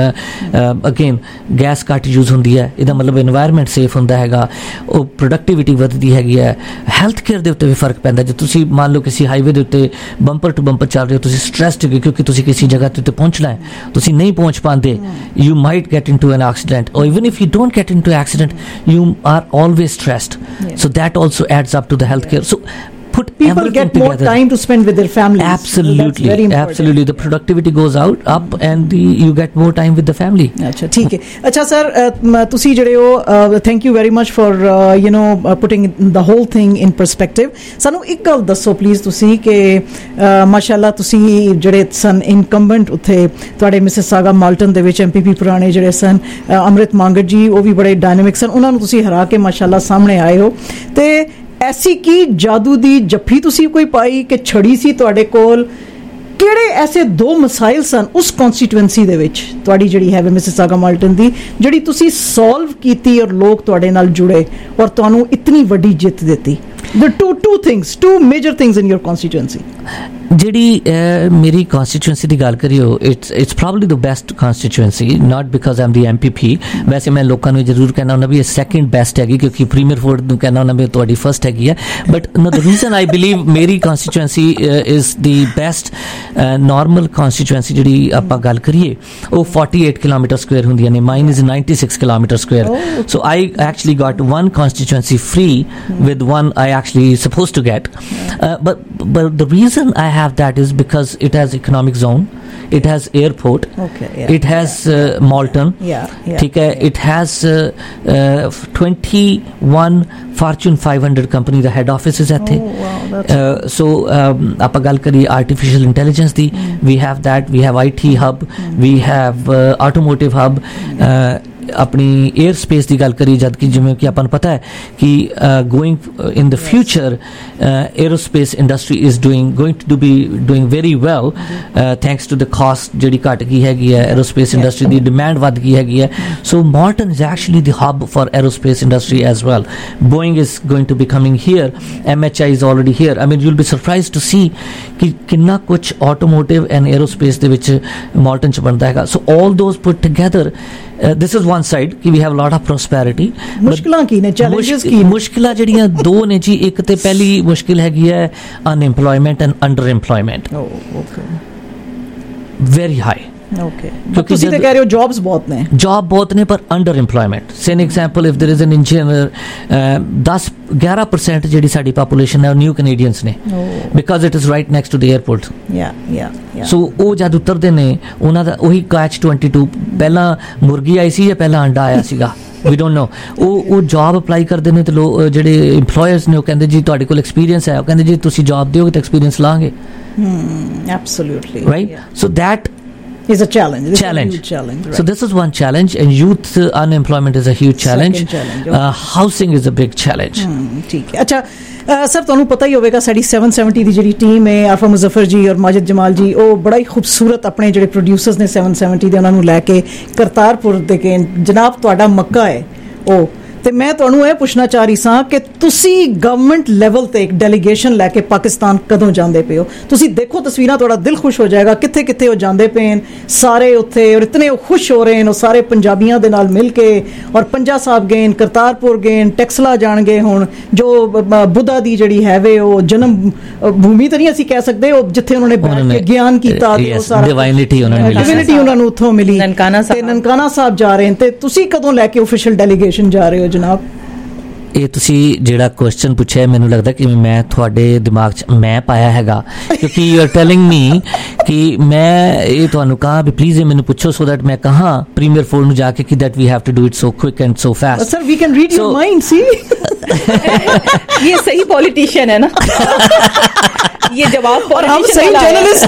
ਅਗੇਨ ਗੈਸ ਘੱਟ ਯੂਜ਼ ਹੁੰਦੀ ਹੈ, ਇਹਦਾ ਮਤਲਬ ਇਨਵਾਇਰਮੈਂਟ ਸੇਫ ਹੁੰਦਾ ਹੈਗਾ, ਉਹ ਪ੍ਰੋਡਕਟੀਵਿਟੀ ਵੱਧਦੀ ਹੈਗੀ ਹੈ, ਹੈਲਥ ਕੇਅਰ ਦੇ ਉੱਤੇ ਵੀ ਫਰਕ ਪੈਂਦਾ. ਜੇ ਤੁਸੀਂ ਮੰਨ ਲਓ ਕਿਸੇ ਹਾਈਵੇ ਦੇ ਉੱਤੇ ਬੰਪਰ ਟੂ ਬੰਪਰ ਚੱਲ ਰਹੇ ਹੋ, ਤੁਸੀਂ ਸਟ੍ਰੈਸਡ ਹੋ ਕਿਉਂਕਿ ਤੁਸੀਂ ਕਿਸੇ ਜਗ੍ਹਾ ਤੇ ਉੱਤੇ ਪਹੁੰਚਣਾ ਹੈ, ਤੁਸੀਂ ਨਹੀਂ ਪਹੁੰਚ ਪਾਉਂਦੇ, you might get into an accident, or even if you don't get into an accident, you are always stressed. So that also adds up to the healthcare. So put people get together. More time to spend with their families. Absolutely, absolutely. The productivity goes up and you get more time with the family. अच्छा, ठीक है. अच्छा sir, ਤੁਸੀਂ ਜਿਹੜੇ ਹੋ thank you very much for putting the whole thing in perspective. ਸਾਨੂੰ ਇੱਕ ਗੱਲ ਦੱਸੋ ਪਲੀਜ਼ ਤੁਸੀਂ ਕਿ ਮਾਸ਼ਾਅੱਲਾ ਤੁਸੀਂ ਜਿਹੜੇ ਸਨ ਇਨਕੰਬੈਂਟ ਉੱਥੇ ਤੁਹਾਡੇ ਮਿਸਿਸਾਗਾ ਮਾਲਟਨ ਦੇ ਵਿੱਚ MPP ਪੁਰਾਣੇ ਜਿਹੜੇ ਸਨ ਅੰਮ੍ਰਿਤ ਮੰਗਟ ਜੀ, ਉਹ ਵੀ ਬੜੇ ਡਾਇਨਾਮਿਕ ਸਨ, ਉਹਨਾਂ ਨੂੰ ਤੁਸੀਂ ਹਰਾ ਕੇ ਮਾਸ਼ਾਅੱਲਾ ਸਾਹਮਣੇ ਆਏ ਹੋ. ਤੇ ਐਸੀ ਕੀ ਜਾਦੂ ਦੀ ਜੱਫੀ ਤੁਸੀਂ ਕੋਈ ਪਾਈ ਕਿ ਛੜੀ ਸੀ ਤੁਹਾਡੇ ਕੋਲ? ਕਿਹੜੇ ਐਸੇ ਦੋ ਮਸਾਇਲ ਸਨ ਉਸ ਕਨਸਟੀਟੂਐਂਸੀ ਦੇ ਵਿੱਚ ਤੁਹਾਡੀ ਜਿਹੜੀ ਹੈ ਮਿਸਿਸਾਗਾ ਮਾਲਟਨ ਦੀ, ਜਿਹੜੀ ਤੁਸੀਂ ਸੋਲਵ ਕੀਤੀ ਔਰ ਲੋਕ ਤੁਹਾਡੇ ਨਾਲ ਜੁੜੇ ਔਰ ਤੁਹਾਨੂੰ ਇਤਨੀ ਵੱਡੀ ਜਿੱਤ ਦਿੱਤੀ? The two major things in your constituency. ਜਿਹੜੀ ਮੇਰੀ constituency ਦੀ ਗੱਲ ਕਰੀਓ, it's probably the best constituency, not because I'm the MPP. ਵੈਸੇ ਮੈਂ ਲੋਕਾਂ ਨੂੰ ਜ਼ਰੂਰ ਕਹਿਣਾ ਹੁੰਦਾ ਵੀ ਇਹ ਸੈਕਿੰਡ ਬੈਸਟ ਹੈਗੀ, ਕਿਉਂਕਿ ਪ੍ਰੀਮੀਅਰ ਫੋਰਡ ਨੂੰ ਕਹਿਣਾ ਹੁੰਦਾ ਵੀ ਤੁਹਾਡੀ ਫਸਟ ਹੈਗੀ ਹੈ. But the reason I believe ਮੇਰੀ constituency is the best normal constituency ਜਿਹੜੀ ਆਪਾਂ ਗੱਲ ਕਰੀਏ ਉਹ 48 ਕਿਲੋਮੀਟਰ ਸਕੁਅਰ ਹੁੰਦੀਆਂ ਨੇ. Mine is 96 kilometer square. So I actually got one constituency free with one I actually supposed to get. But the reason I have that is because it has economic zone, it has airport, it has Malton, ठीक है, it has 21 Fortune 500 company the head office is ਇੱਥੇ. So ਆਪਾਂ ਗੱਲ ਕਰੀਏ artificial intelligence ਦੀ, we have that, we have IT hub, we have automotive hub, ਆਪਣੀ air space ਦੀ ਗੱਲ ਕਰੀ, ਜਦ ਕਿ ਜਿਵੇਂ ਕਿ ਆਪਾਂ ਨੂੰ ਪਤਾ ਹੈ ਕਿ going in the future aerospace industry is going to be doing very well thanks to the cost ਜਿਹੜੀ ਘਟ ਗਈ ਹੈਗੀ ਹੈ, 에ਅਰੋਸਪੇਸ ਇੰਡਸਟਰੀ ਦੀ ਡਿਮਾਂਡ ਵੱਧ ਗਈ ਹੈਗੀ ਹੈ. ਸੋ Morton is actually the hub for aerospace industry as well. Boeing is going to be coming here. MHI is already here. I mean, you'll be surprised to see कि कितना कुछ automotive and aerospace ਦੇ ਵਿੱਚ Morton ਚ ਬਣਦਾ ਹੈਗਾ. So all those put together, this is one side कि we have a lot of prosperity. ਮੁਸ਼ਕਿਲਾਂ ਕੀ ਨੇ, challenges ਕੀ? ਮੁਸ਼ਕਿਲਾਂ ਜਿਹੜੀਆਂ ਦੋ ਨੇ ਜੀ, ਇੱਕ ਤੇ ਪਹਿਲੀ ਮੁਸ਼ਕਿਲ ਹੈਗੀ ਹੈ unemployment and underemployment. Oh, okay. Very high. Okay. ਤੁਸੀਂ ਤਾਂ ਕਹਿ ਰਹੇ ਹੋ ਜੌਬਸ ਬਹੁਤ ਨੇ, ਜੌਬ ਬਹੁਤ ਨੇ, ਪਰ underemployment. Say an example, if there is an engineer, 11% ਜਿਹੜੀ ਸਾਡੀ ਪਾਪੂਲੇਸ਼ਨ ਹੈ ਉਹ ਨਿਊ ਕੈਨੇਡੀਅਨਸ ਨੇ, because it is right next to the airport. ਸੋ ਉਹ ਜਦ ਉਤਰਦੇ ਨੇ, ਉਹਨਾਂ ਦਾ ਉਹੀ ਕੈਚ 22, ਪਹਿਲਾਂ ਮੁਰਗੀ ਆਈ ਸੀ ਜਾਂ ਪਹਿਲਾਂ ਅੰਡਾ ਆਇਆ ਸੀਗਾ, ਵੀ ਡੋਂਟ ਨੋ. ਉਹ ਜੌਬ ਅਪਲਾਈ ਕਰਦੇ ਨੇ ਤੇ ਜਿਹੜੇ ਇੰਪਲੋਇਰਸ ਨੇ ਉਹ ਕਹਿੰਦੇ ਜੀ ਤੁਹਾਡੇ ਕੋਲ ਐਕਸਪੀਰੀਅੰਸ ਹੈ, ਉਹ ਕਹਿੰਦੇ ਜੀ ਤੁਸੀਂ ਜੌਬ ਦਿਓਗੇ ਤਾਂ ਐਕਸਪੀਰੀਅੰਸ ਲਾਂਗੇ. Absolutely. Right? So that is a challenge. This is a huge challenge. Right. So this is one challenge, and youth unemployment is a huge challenge. Second challenge. Housing is a big challenge. ठीक है. अच्छा sir, ਤੁਹਾਨੂੰ ਪਤਾ ਹੀ ਹੋਵੇਗਾ ਸਾਡੀ 770 ਦੀ ਜਿਹੜੀ team ਹੈ, ਆਫਾ ਮੁਜ਼ੱਫਰ ਜੀ ਔਰ ਮਾਜਿਦ ਜਮਾਲ ਜੀ, ਉਹ ਬੜਾ ਹੀ ਖੂਬਸੂਰਤ ਆਪਣੇ ਜਿਹੜੇ ਪ੍ਰੋਡਿਊਸਰਸ ਨੇ 770 ਦੇ, ਉਹਨਾਂ ਨੂੰ ਲੈ ਕੇ ਕਰਤਾਰਪੁਰ ਦੇ ਕੇ ਜਨਾਬ ਤੁਹਾਡਾ ਮੱਕਾ ਹੈ ਉਹ. ਤੇ ਮੈਂ ਤੁਹਾਨੂੰ ਇਹ ਪੁੱਛਣਾ ਚਾਹ ਰਹੀ ਸਾਂ ਕਿ ਤੁਸੀਂ ਗਵਰਨਮੈਂਟ ਲੈਵਲ ਤੇ ਇੱਕ ਡੈਲੀਗੇਸ਼ਨ ਲੈ ਕੇ ਪਾਕਿਸਤਾਨ ਕਦੋਂ ਜਾਂਦੇ ਪਏ ਹੋ? ਤੁਸੀਂ ਦੇਖੋ ਤਸਵੀਰਾਂ, ਤੁਹਾਡਾ ਦਿਲ ਖੁਸ਼ ਹੋ ਜਾਏਗਾ, ਕਿੱਥੇ ਕਿੱਥੇ ਉਹ ਜਾਂਦੇ ਪਏ ਸਾਰੇ ਉੱਥੇ, ਔਰ ਇਤਨੇ ਉਹ ਖੁਸ਼ ਹੋ ਰਹੇ ਨੇ, ਉਹ ਸਾਰੇ ਪੰਜਾਬੀਆਂ ਦੇ ਨਾਲ ਮਿਲ ਕੇ, ਔਰ ਪੰਜਾ ਸਾਹਿਬ ਗਏ, ਕਰਤਾਰਪੁਰ ਗਏ, ਟੈਕਸਲਾ ਜਾਣਗੇ. ਹੁਣ ਜੋ ਬੁੱਧਾ ਦੀ ਜਿਹੜੀ ਹੈਵੇ ਉਹ ਜਨਮ ਭੂਮੀ ਤਾਂ ਨਹੀਂ ਅਸੀਂ ਕਹਿ ਸਕਦੇ, ਉਹ ਜਿੱਥੇ ਉਹਨਾਂ ਨੇ ਬੈਠ ਕੇ ਗਿਆਨ ਕੀਤਾ, ਡਿਵਾਈਨਿਟੀ ਉਹਨਾਂ ਨੂੰ ਉੱਥੋਂ ਮਿਲੀ, ਤੇ ਨਨਕਾਣਾ ਸਾਹਿਬ ਜਾ ਰਹੇ ਨੇ. ਤੇ ਤੁਸੀਂ ਕਦੋਂ ਲੈ ਕੇ ਆਫੀਸ਼ੀਅਲ ਡੈਲੀਗੇਸ਼ਨ ਜਾ ਰਹੇ ਹੋ ਜਨਾਬ? ਇਹ ਤੁਸੀਂ ਜਿਹੜਾ ਕੁਐਸਚਨ ਪੁੱਛਿਆ, ਮੈਨੂੰ ਲੱਗਦਾ ਕਿ ਮੈਂ ਤੁਹਾਡੇ ਦਿਮਾਗ 'ਚ ਮੈਂ ਪਾਇਆ ਹੈਗਾ, ਕਿਉਂਕਿ ਯੂ ਆਰ ਟੈਲਿੰਗ ਮੀ ਕਿ ਮੈਂ ਇਹ ਤੁਹਾਨੂੰ ਕਹਾ ਵੀ ਪਲੀਜ਼ ਇਹ ਮੈਨੂੰ ਪੁੱਛੋ, ਸੋ ਦੈਟ ਮੈਂ ਕਹਾਂ ਪ੍ਰੀਮੀਅਰ ਫੋਰ ਨੂੰ ਜਾ ਕੇ ਕਿ that we have to do it so quick and so fast. Sir, we can read your mind. सी ये सही पॉलिटिशियन है ना. ये जवाब, और हम सही जर्नलिस्ट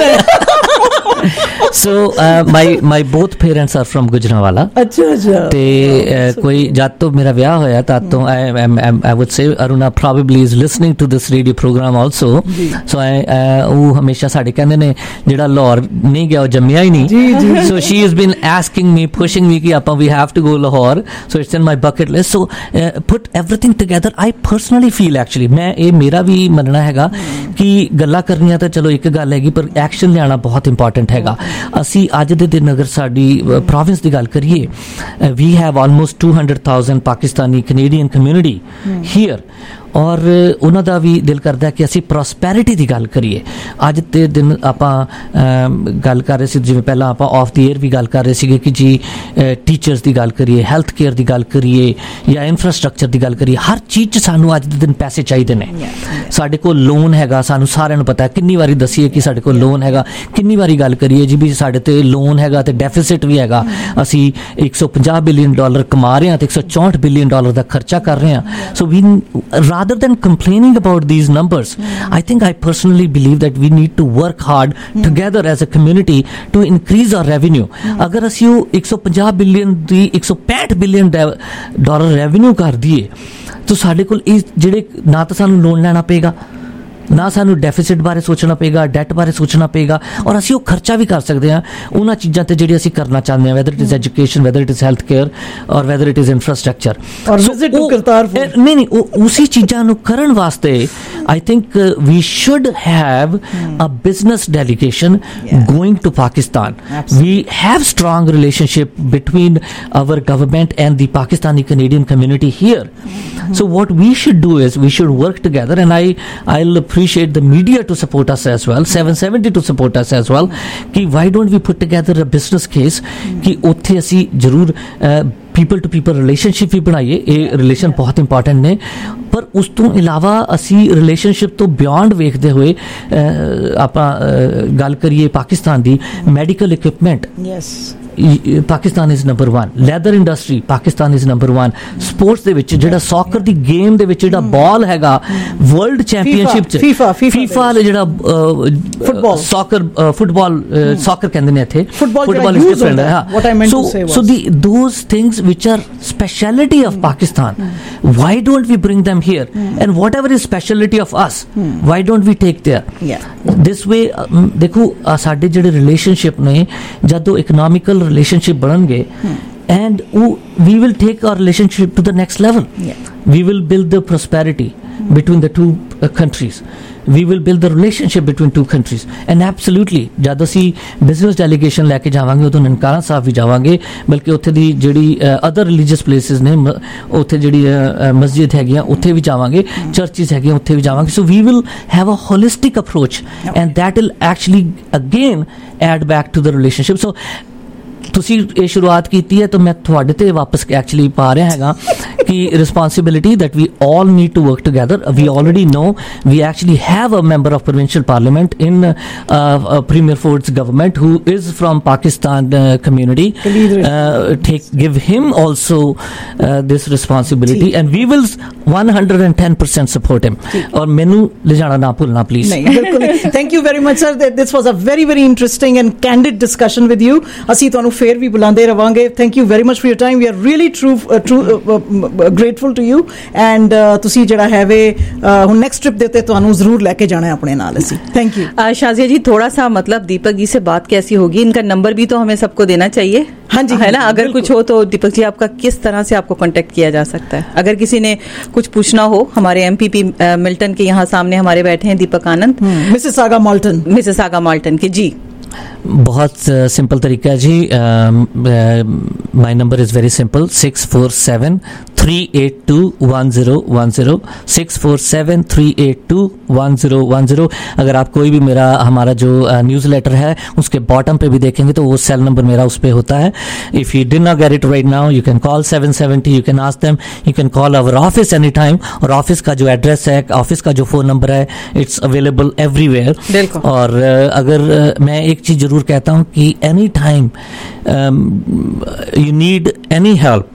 हैं. So my both parents are from Gujranwala. अच्छा. ਤੇ ਕੋਈ ਜਦ ਤੋਂ ਮੇਰਾ ਵਿਆਹ ਹੋਇਆ ਤਦ ਤੋਂ I would say Aruna probably is listening to this radio program also. So ਉਹ ਹਮੇਸ਼ਾ ਸਾਡੇ ਕਹਿੰਦੇ ਨੇ ਜਿਹੜਾ ਲਾਹੌਰ ਨਹੀਂ ਗਿਆ ਉਹ ਜੰਮਿਆ ਹੀ ਨਹੀਂ. So she has been asking me, pushing me ਕਿ ਆਪਾਂ we have to go Lahore. So it's in my bucket list. So put everything together. I personally feel actually, ਮੈਂ ਇਹ ਮੇਰਾ ਵੀ ਮੰਨਣਾ ਹੈਗਾ ਕਿ ਗੱਲਾਂ ਕਰਨੀਆਂ ਤਾਂ ਚਲੋ ਇੱਕ ਗੱਲ ਹੈਗੀ, ਪਰ ਐਕਸ਼ਨ ਲਿਆਉਣਾ ਬਹੁਤ ਇੰਪੋਰਟੈਂਟ ਹੈਗਾ. ਅਸੀਂ ਅੱਜ ਦੇ ਦਿਨ ਅਗਰ ਸਾਡੀ ਪ੍ਰੋਵਿੰਸ ਦੀ ਗੱਲ ਕਰੀਏ, we have almost 200,000 Pakistani Canadian community here. ਔਰ ਉਹਨਾਂ ਦਾ ਵੀ ਦਿਲ ਕਰਦਾ ਕਿ ਅਸੀਂ ਪ੍ਰੋਸਪੈਰਿਟੀ ਦੀ ਗੱਲ ਕਰੀਏ. ਅੱਜ ਦੇ ਦਿਨ ਆਪਾਂ ਗੱਲ ਕਰ ਰਹੇ ਸੀ, ਜਿਵੇਂ ਪਹਿਲਾਂ ਆਪਾਂ ਆਫ ਦੀ ਏਅਰ ਵੀ ਗੱਲ ਕਰ ਰਹੇ ਸੀਗੇ ਕਿ ਜੀ ਟੀਚਰਸ ਦੀ ਗੱਲ ਕਰੀਏ, ਹੈਲਥ ਕੇਅਰ ਦੀ ਗੱਲ ਕਰੀਏ, ਜਾਂ ਇਨਫਰਾਸਟ੍ਰਕਚਰ ਦੀ ਗੱਲ ਕਰੀਏ, ਹਰ ਚੀਜ਼ 'ਚ ਸਾਨੂੰ ਅੱਜ ਦੇ ਦਿਨ ਪੈਸੇ ਚਾਹੀਦੇ ਨੇ. ਸਾਡੇ ਕੋਲ ਲੋਨ ਹੈਗਾ, ਸਾਨੂੰ ਸਾਰਿਆਂ ਨੂੰ ਪਤਾ, ਕਿੰਨੀ ਵਾਰੀ ਦੱਸੀਏ ਕਿ ਸਾਡੇ ਕੋਲ ਲੋਨ ਹੈਗਾ, ਕਿੰਨੀ ਵਾਰੀ ਗੱਲ ਕਰੀਏ ਜੀ ਵੀ ਸਾਡੇ ਤੇ ਲੋਨ ਹੈਗਾ ਤੇ ਡੈਫਿਸਿਟ ਵੀ ਹੈਗਾ. ਅਸੀਂ $150 ਬਿਲੀਅਨ ਕਮਾ ਰਹੇ ਹਾਂ ਤੇ $164 ਬਿਲੀਅਨ ਦਾ ਖਰਚਾ ਕਰ ਰਹੇ ਹਾਂ. ਸੋ ਵੀ rather than complaining about these numbers, I think I personally believe that we need to work hard together as a community to increase our revenue. ਅਗਰ ਅਸੀਂ ਉਹ 150 ਬਿਲੀਅਨ ਦੀ $165 ਬਿਲੀਅਨ ਰੈਵਨਿਊ ਕਰ ਦਈਏ ਤਾਂ ਸਾਡੇ ਕੋਲ ਇਹ ਜਿਹੜੇ ਨਾ ਤਾਂ ਸਾਨੂੰ ਲੋਨ ਲੈਣਾ ਪਏਗਾ, ਨਾ ਸਾਨੂੰ ਡੈਫਿਸਿਟ ਬਾਰੇ ਸੋਚਣਾ ਪਏਗਾ, ਡੈਟ ਬਾਰੇ ਸੋਚਣਾ ਪਏਗਾ, ਔਰ ਅਸੀਂ ਉਹ ਖਰਚਾ ਵੀ ਕਰ ਸਕਦੇ ਹਾਂ ਉਹਨਾਂ ਚੀਜ਼ਾਂ ਤੇ ਜਿਹੜੀ ਅਸੀਂ ਕਰਨਾ ਚਾਹੁੰਦੇ ਹਾਂ, whether it is education, whether it is health care, or whether it is infrastructure. ਨਹੀਂ, ਉਹ ਉਸੇ ਚੀਜ਼ਾਂ ਨੂੰ ਕਰਨ ਵਾਸਤੇ I think we should have a business delegation going to Pakistan. We have strong relationship between our government and the Pakistani Canadian community here. So what we should do is we should work together, and I'll appreciate the media to support us as well, 770 to support us as well, कि why don't we put together a business case कि ਉੱਥੇ ਅਸੀਂ ਜ਼ਰੂਰ people to people relationship ਵੀ ਬਣਾਈਏ. ਇਹ relation ਬਹੁਤ important ਨੇ, ਪਰ ਉਸ ਤੋਂ ਇਲਾਵਾ ਅਸੀਂ ਰਿਲੇਸ਼ਨਸ਼ਿਪ ਤੋਂ ਬਿਯੋਂਡ ਵੇਖਦੇ ਹੋਏ ਆਪਾਂ ਗੱਲ ਕਰੀਏ ਪਾਕਿਸਤਾਨ ਦੀ medical equipment. Pakistan is number 1, leather industry Pakistan is number 1, sports ਦੇ ਵਿੱਚ ਜਿਹੜਾ ਸੌਕਰ ਦੀ ਗੇਮ ਦੇ ਵਿੱਚ ਜਿਹੜਾ ਬਾਲ ਹੈਗਾ ਵਰਲਡ ਚੈਂਪੀਅਨਸ਼ਿਪ ਚ ਫੀਫਾ ਜਿਹੜਾ ਫੁੱਟਬਾਲ ਫੁੱਟਬਾਲ ਸੌਕਰ ਕਹਿੰਦੇ ਨੇ ਇੱਥੇ ਫੁੱਟਬਾਲ ਇਜ਼ ਡਿਫਰੈਂਟ ਹੈ so those things which are speciality of Pakistan, why don't we bring them here, and whatever is speciality of us, why don't we take there? This way देखो साडे ਜਿਹੜੇ relationship ਨੇ ਜਦੋਂ economical relationship ਬਣਨਗੇ and we will take our relationship to the next level. We will build the prosperity between the two countries. We will build the relationship between two countries. And absolutely ਜਦ ਅਸੀਂ business delegation ਲੈ ਕੇ ਜਾਵਾਂਗੇ ਉਦੋਂ ਨਨਕਾਣਾ ਸਾਹਿਬ ਵੀ ਜਾਵਾਂਗੇ, ਬਲਕਿ ਉੱਥੇ ਦੀ ਜਿਹੜੀ other religious places ਨੇ ਉੱਥੇ ਜਿਹੜੀ ਮਸਜਿਦ ਹੈਗੀਆਂ ਉੱਥੇ ਵੀ ਜਾਵਾਂਗੇ, churches ਹੈਗੀਆਂ ਉੱਥੇ ਵੀ ਜਾਵਾਂਗੇ. So we will have a holistic approach and that will actually again add back to the relationship. So ਤੁਸੀਂ ਇਹ ਸ਼ੁਰੂਆਤ ਕੀਤੀ ਹੈ ਤਾਂ ਮੈਂ ਤੁਹਾਡੇ ਤੇ ਵਾਪਸ ਐਕਚੁਅਲੀ ਪਾ ਰਿਹਾ ਹੈਗਾ ਕਿ responsibility that we all need to work together. We already know we actually have a member of provincial parliament in Premier Ford's government who is from Pakistan community. Give him also this responsibility and we will 110% support him. और मैनू ले जाना ना भूलना please. नहीं बिल्कुल. Thank you very much sir. This was a very very interesting and candid discussion with you. ਅਸੀਂ ਤੁਹਾਨੂੰ ਫੇਰ ਵੀ ਬੁਲਾਉਂਦੇ ਰਵਾਂਗੇ. Thank you very much for your time. We are really grateful to you and ਤੁਸੀਂ ਜਿਹੜਾ ਹੈ ਵੇ ਹੁਣ नेक्स्ट ट्रिप ਦੇ ਉੱਤੇ ਤੁਹਾਨੂੰ ਜ਼ਰੂਰ ਲੈ ਕੇ जाना है अपने नाल ਅਸੀਂ. Thank you. शाजिया जी थोड़ा सा मतलब दीपक जी से बात कैसी होगी, इनका नंबर भी तो हमें सबको देना चाहिए. हाँ जी है ना, अगर कुछ हो तो दीपक जी आपका किस तरह से आपको कांटेक्ट किया जा सकता है अगर किसी ने कुछ पूछना हो. हमारे MPP मिल्टन के यहाँ सामने हमारे बैठे हैं दीपक आनंद, मिसेसागा माल्टन के. जी बहुत सिंपल तरीका है जी. My number is very simple 647-382-1010 647-382-1010. अगर आप कोई भी हमारा जो न्यूज़ लेटर है उसके बॉटम पे भी देखेंगे तो वो सेल नंबर मेरा उस पे होता है. If you did not get it right now you can call 770. You can ask them. You can call our office any time. और ऑफिस का जो एड्रेस है, ऑफिस का जो फ़ोन नंबर है, इट्स अवेलेबल एवरीवेयर. और अगर मैं एक चीज़ जरूर कहता हूं कि any time you need any help,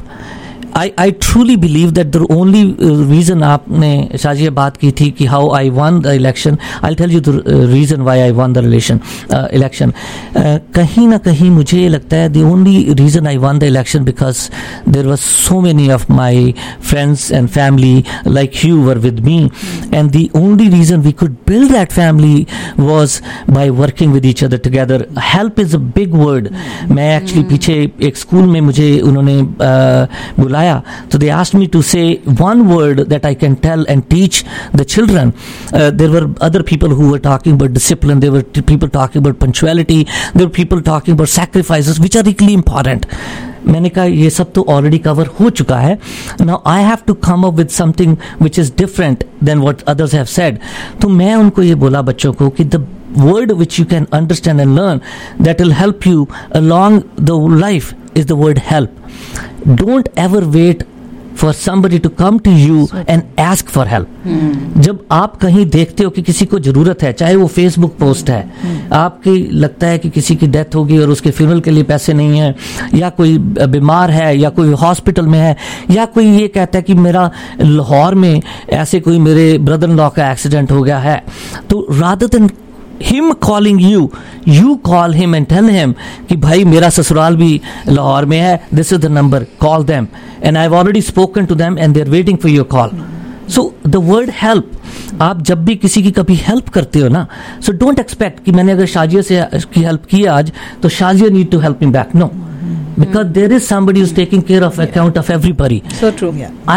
I truly believe that the only reason आपने शाजिया बात की थी कि how I won the election, I'll tell you the reason why I won the election. कहीं ना कहीं मुझे लगता है the only reason I won the election because there were so many of my friends and family like you were with me, and the only reason we could build that family was by working with each other together. Help is a big word. मैं actually पीछे एक school में मुझे उन्होंने बुलाया. So they asked me to say one word that I can tell and teach the children. There were other people who were talking about discipline. There were people talking about punctuality. There were people talking about sacrifices, which are really important. मैंने कहा ये सब तो already cover हो चुका है. Now I have to come up with something which is different than what others have said. तो मैं उनको ये बोला बच्चों को कि the word which you can understand and learn that will help you along the life is the word help. Don't ever wait for somebody to come to you and ask for help. जब आप कहीं देखते हो कि किसी को जरूरत है, चाहे वो फेसबुक पोस्ट है, आपकी लगता है कि किसी की डेथ होगी और उसके फ्यूनरल के लिए पैसे नहीं है, या कोई बीमार है, या कोई हॉस्पिटल में है, या कोई ये कहता है कि मेरा लाहौर में ऐसे कोई मेरे ब्रदर इन लॉ का एक्सीडेंट हो गया है, तो rather than him calling you call him and tell him कि भाई मेरा ससुराल भी लाहौर में है, this is the number, call them, and I've already spoken to them and they're waiting for your call. So the word help, आप जब भी किसी की कभी हेल्प करते हो ना, so don't expect कि मैंने अगर शाजिया से की हेल्प की आज तो Shazia need to help me back. No, because there is somebody who's taking care of account of everybody. So true.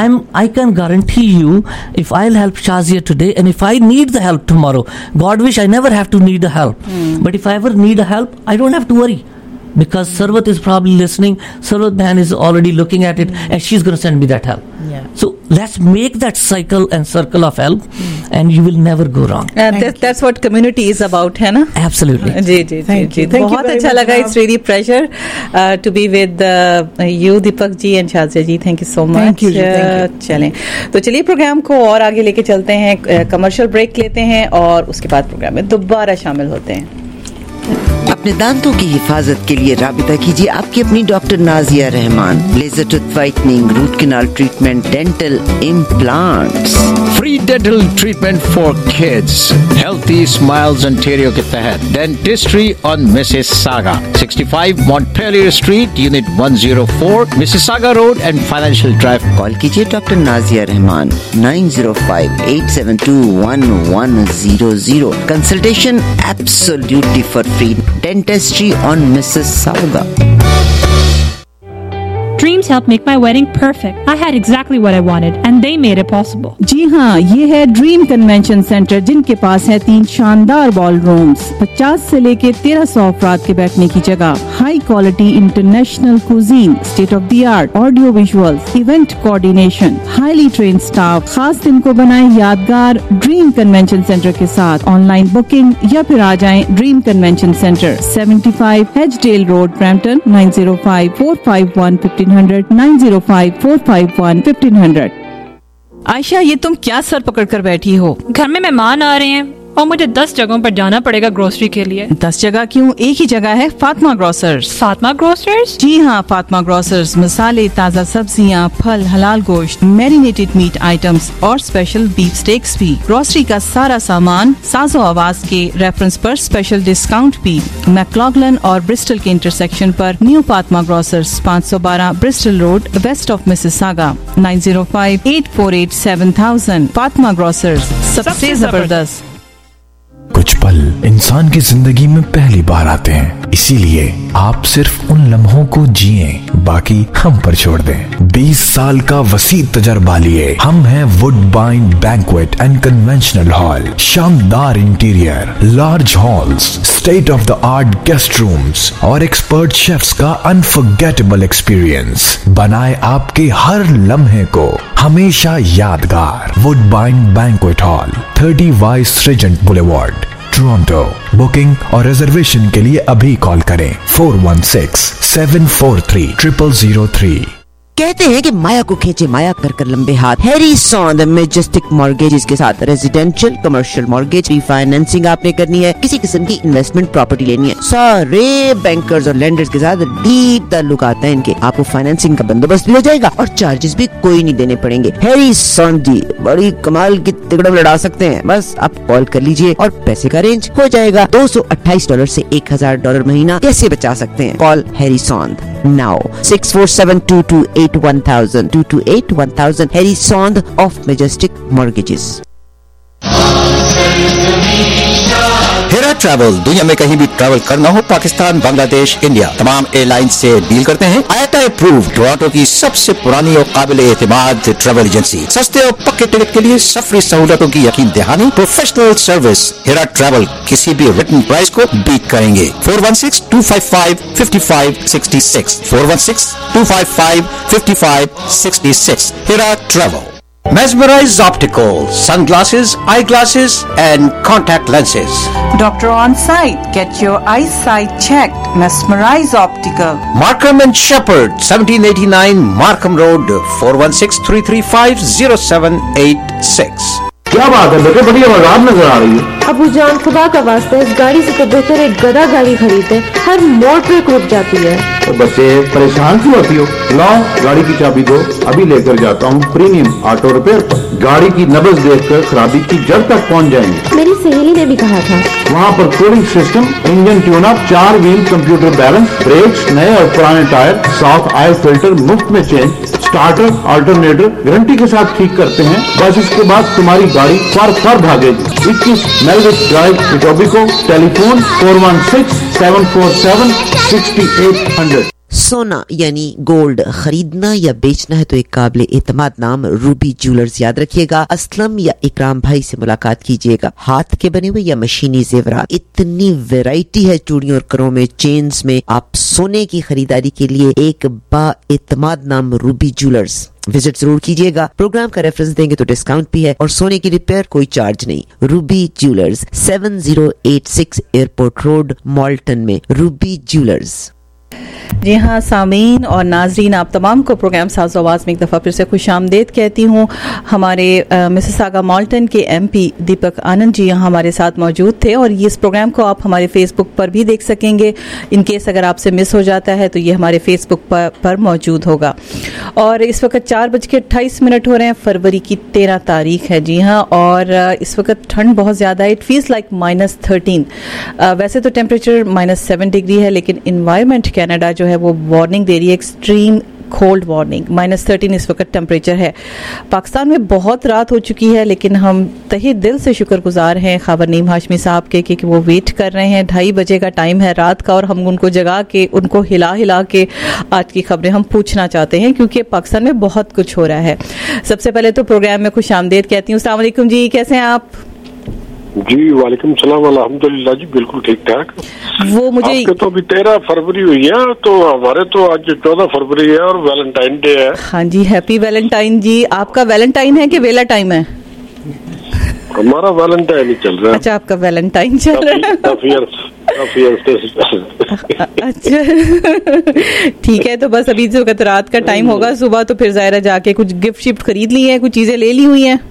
I can guarantee you, if I'll help Shazia today and if I need the help tomorrow, God wish I never have to need the help. But if I ever need a help, I don't have to worry. Because Sarvat is probably listening. Sarvat Bhan is already looking at it and she's going to send me that help. So let's make that cycle and circle of help and you will never go wrong. That's what community is about, है ना? Absolutely. जी. बहुत अच्छा लगा. It's really pleasure to be with you, Deepak ji and Shazia ji. Thank you so much. Thank you. चलें तो चलिए programme को और आगे लेके चलते हैं. कमर्शियल ब्रेक लेते हैं और उसके बाद प्रोग्राम में दोबारा शामिल होते हैं. अपने दांतों की हिफाजत के लिए राबिता कीजिए आपकी अपनी doctor Nazia Rahman. Laser tooth whitening, root canal treatment, dental implants, free dental treatment for kids, healthy smiles Ontario के तहत dentistry on Mississauga, 65 Montpellier street, unit 104, Mississauga road and financial drive. Call कीजिए doctor Nazia Rahman 905-872-1100। Consultation absolutely for free. Dentistry on Mississauga. Dreams helped make my wedding perfect. I had exactly what I wanted and they made it possible. जी हाँ, ये है dream convention centre, जिनके पास है 3 शानदार ball rooms, 50 से लेके 1300 अफराद के बैठने की जगह, high quality international cuisine, state of the art audio visuals, event coordination, highly train staff. खास दिन को बनाए यादगार ड्रीम कन्वेंशन सेंटर के साथ। ऑनलाइन बुकिंग या फिर आ जाएं dream convention centre, 75 Hedgedale road, Brampton, 905-451-1500, 905-451-1500। Ayesha, ये तुम क्या सर पकड़ कर बैठी हो? घर में मेहमान आ रहे हैं और मुझे 10 जगहों पर जाना पड़ेगा ग्रोसरी के लिए। 10 जगह क्यों? एक ही जगह है, फातिमा ग्रोसर्स। फातिमा ग्रोसर्स? जी हाँ, फातिमा ग्रोसर्स मसाले, ताज़ा सब्जियाँ, फल, हलाल गोश्त, मैरिनेटेड मीट आइटम्स और स्पेशल बीफ स्टेक्स भी। ग्रोसरी का सारा सामान साजो आवाज के रेफरेंस पर स्पेशल डिस्काउंट भी। मैक्लॉगलन और ब्रिस्टल के इंटरसेक्शन पर new Fatima grocers, 512 Bristol road, west of Mississauga, 905-848-7000। Fatima grocers, सबसे जबरदस्त। कुछ पल इंसान की जिंदगी में पहली बार आते हैं, इसीलिए आप सिर्फ उन लम्हों को जिए, बाकी हम पर छोड़ दें। 20 साल का वसी तजर्बा लिए हम हैं Woodbine banquet and conventional hall. शानदार interior, large halls, state of the art guest rooms और एक्सपर्ट शेफ्स का अनफॉरगेटेबल एक्सपीरियंस बनाए आपके हर लम्हे को हमेशा यादगार। Woodbine banquet hall, 30 Vice Regent boulevard, Toronto. Booking और रिजर्वेशन के लिए अभी कॉल करें 416-743-0003। कहते हैं कि माया को खींचे माया कर कर लंबे हाथ। हैरी सॉन्द मैजेस्टिक मॉर्गेजेस के साथ रेजिडेंशियल कमर्शियल मॉर्गेज रीफाइनेंसिंग आपने करनी है, किसी किस्म की इन्वेस्टमेंट प्रॉपर्टी लेनी है, सारे बैंकर्स और लेंडर्स के साथ डीप ताल्लुक आता है इनके। आपको फाइनेंसिंग का बंदोबस्त भी हो जाएगा और चार्जेस भी कोई नहीं देने पड़ेंगे। हैरी सॉन्द जी बड़ी कमाल की तिकड़म लड़ा सकते हैं। बस आप कॉल कर लीजिए और पैसे का अरेंज हो जाएगा। $228 से $1000 महीना कैसे बचा सकते हैं? Call Harry Sond now 647-228-1000 228-1000। Harry Sond of Majestic mortgages. Hera travel, दुनिया में कहीं भी ट्रैवल करना हो, पाकिस्तान, बांग्लादेश, इंडिया, तमाम एयरलाइंस से डील करते हैं। IATA अप्रूव्ड, टोरंटो की सबसे पुरानी और काबिल एतमाद ट्रैवल एजेंसी। सस्ते और पक्के टिकट के लिए सफरी सहूलतों की यकीन दहानी, प्रोफेशनल सर्विस। हेरा ट्रैवल किसी भी रिटन प्राइस को बीट करेंगे। 416-255-5566 416-255-5566। Hera travel. Mesmerize Optical, sunglasses, eyeglasses and contact lenses. Doctor on site, get your eyesight checked. Mesmerize Optical. Markham and Shepherd, 1789 Markham Road, 416-335-0786. क्या बात है बेटे, बड़ी आवाज नजर आ रही है। अबू जान, खुदा का वास्ता, इस गाड़ी से तो बेहतर एक गधा गाड़ी खरीदे, हर मोड़ पे रुक जाती है। तो बच्चे परेशान क्यों होती हो? लाओ गाड़ी की चाबी दो, अभी लेकर जाता हूँ प्रीमियम ऑटो रिपेयर पर। गाड़ी की नब्ज देखकर खराबी की जड़ तक पहुँच जाएंगे। मेरी सहेली ने भी कहा था। वहाँ पर cooling system, engine tune up, 4 wheel computer balance, brakes, नए और पुराने टायर, साफ ऑयल फिल्टर मुफ्त में चेंज, स्टार्टर अल्टरनेटर गारंटी के साथ ठीक करते हैं। बस इसके बाद तुम्हारी गाड़ी फर भागेगी। 21 मेलविच ड्राइव, इटोबिको। टेलीफोन 416-747-6800। सोना यानी गोल्ड खरीदना या बेचना है तो एक काबिल एतमाद नाम रूबी ज्वेलर्स याद रखिएगा। असलम या इकराम भाई से मुलाकात कीजिएगा। हाथ के बने हुए या मशीनी जेवरात, इतनी वैरायटी है चूड़ियों और करों में, चेन्स में। आप सोने की खरीदारी के लिए एक बाएतमाद नाम रूबी ज्वेलर्स विजिट जरूर कीजिएगा। प्रोग्राम का रेफरेंस देंगे तो डिस्काउंट भी है और सोने की रिपेयर कोई चार्ज नहीं। Ruby jewellers, 7086 airport road, Malton में। Ruby jewellers. जी हाँ सामीन और नाजरीन, आप तमाम को प्रोग्राम साज़ो आवाज़ में एक दफ़ा फिर से खुश आमदेद कहती हूँ। हमारे मिसिसागा माल्टन के MP दीपक आनंद जी यहाँ हमारे साथ मौजूद थे और इस प्रोग्राम को आप हमारे फेसबुक पर भी देख सकेंगे। इन केस अगर आपसे मिस हो जाता है तो ये हमारे फेसबुक पर मौजूद होगा। और इस वक्त 4:28 हो रहे हैं, फरवरी की 13 तारीख है। जी हाँ, और इस वक्त ठंड बहुत ज़्यादा है। It feels like -13। वैसे तो टेम्परेचर -7 डिग्री है, लेकिन इन्वायरमेंट कनाडा जो है वो वार्निंग दे रही है, एक्सट्रीम कोल्ड वार्निंग। -13 इस वक्त टेम्परेचर है। पाकिस्तान में बहुत रात हो चुकी है, लेकिन हम तहे दिल से शुक्रगुजार हैं खबर नीम हाशमी साहब के कि वो वेट कर रहे हैं। 2:30 बजे का टाइम है रात का और हम उनको जगा के, उनको हिला के आज की खबरें हम पूछना चाहते हैं, क्योंकि पाकिस्तान में बहुत कुछ हो रहा है। सबसे पहले तो प्रोग्राम में खुश आमदेद कहती हूँ। अस्सलाम वालेकुम जी, कैसे हैं आप? जी वालेकुम सलाम, अल्हम्दुलिल्लाह जी, बिल्कुल ठीक ठाक। वो मुझे आपके तो अभी 13 फरवरी हुई है, तो हमारे तो आज 14 फरवरी है और वैलेंटाइन डे है। हाँ जी, हैप्पी वैलेंटाइन जी। आपका वैलेंटाइन है कि वेला टाइम है? हमारा वैलेंटाइन ही चल रहा है। अच्छा, आपका वैलेंटाइन चल रहा है। काफी अच्छा ठीक है, तो बस अभी जो रात का टाइम होगा, सुबह तो फिर ज़ाहिर जाके कुछ गिफ्ट शिफ्ट खरीद ली है, कुछ चीजें ले ली हुई हैं?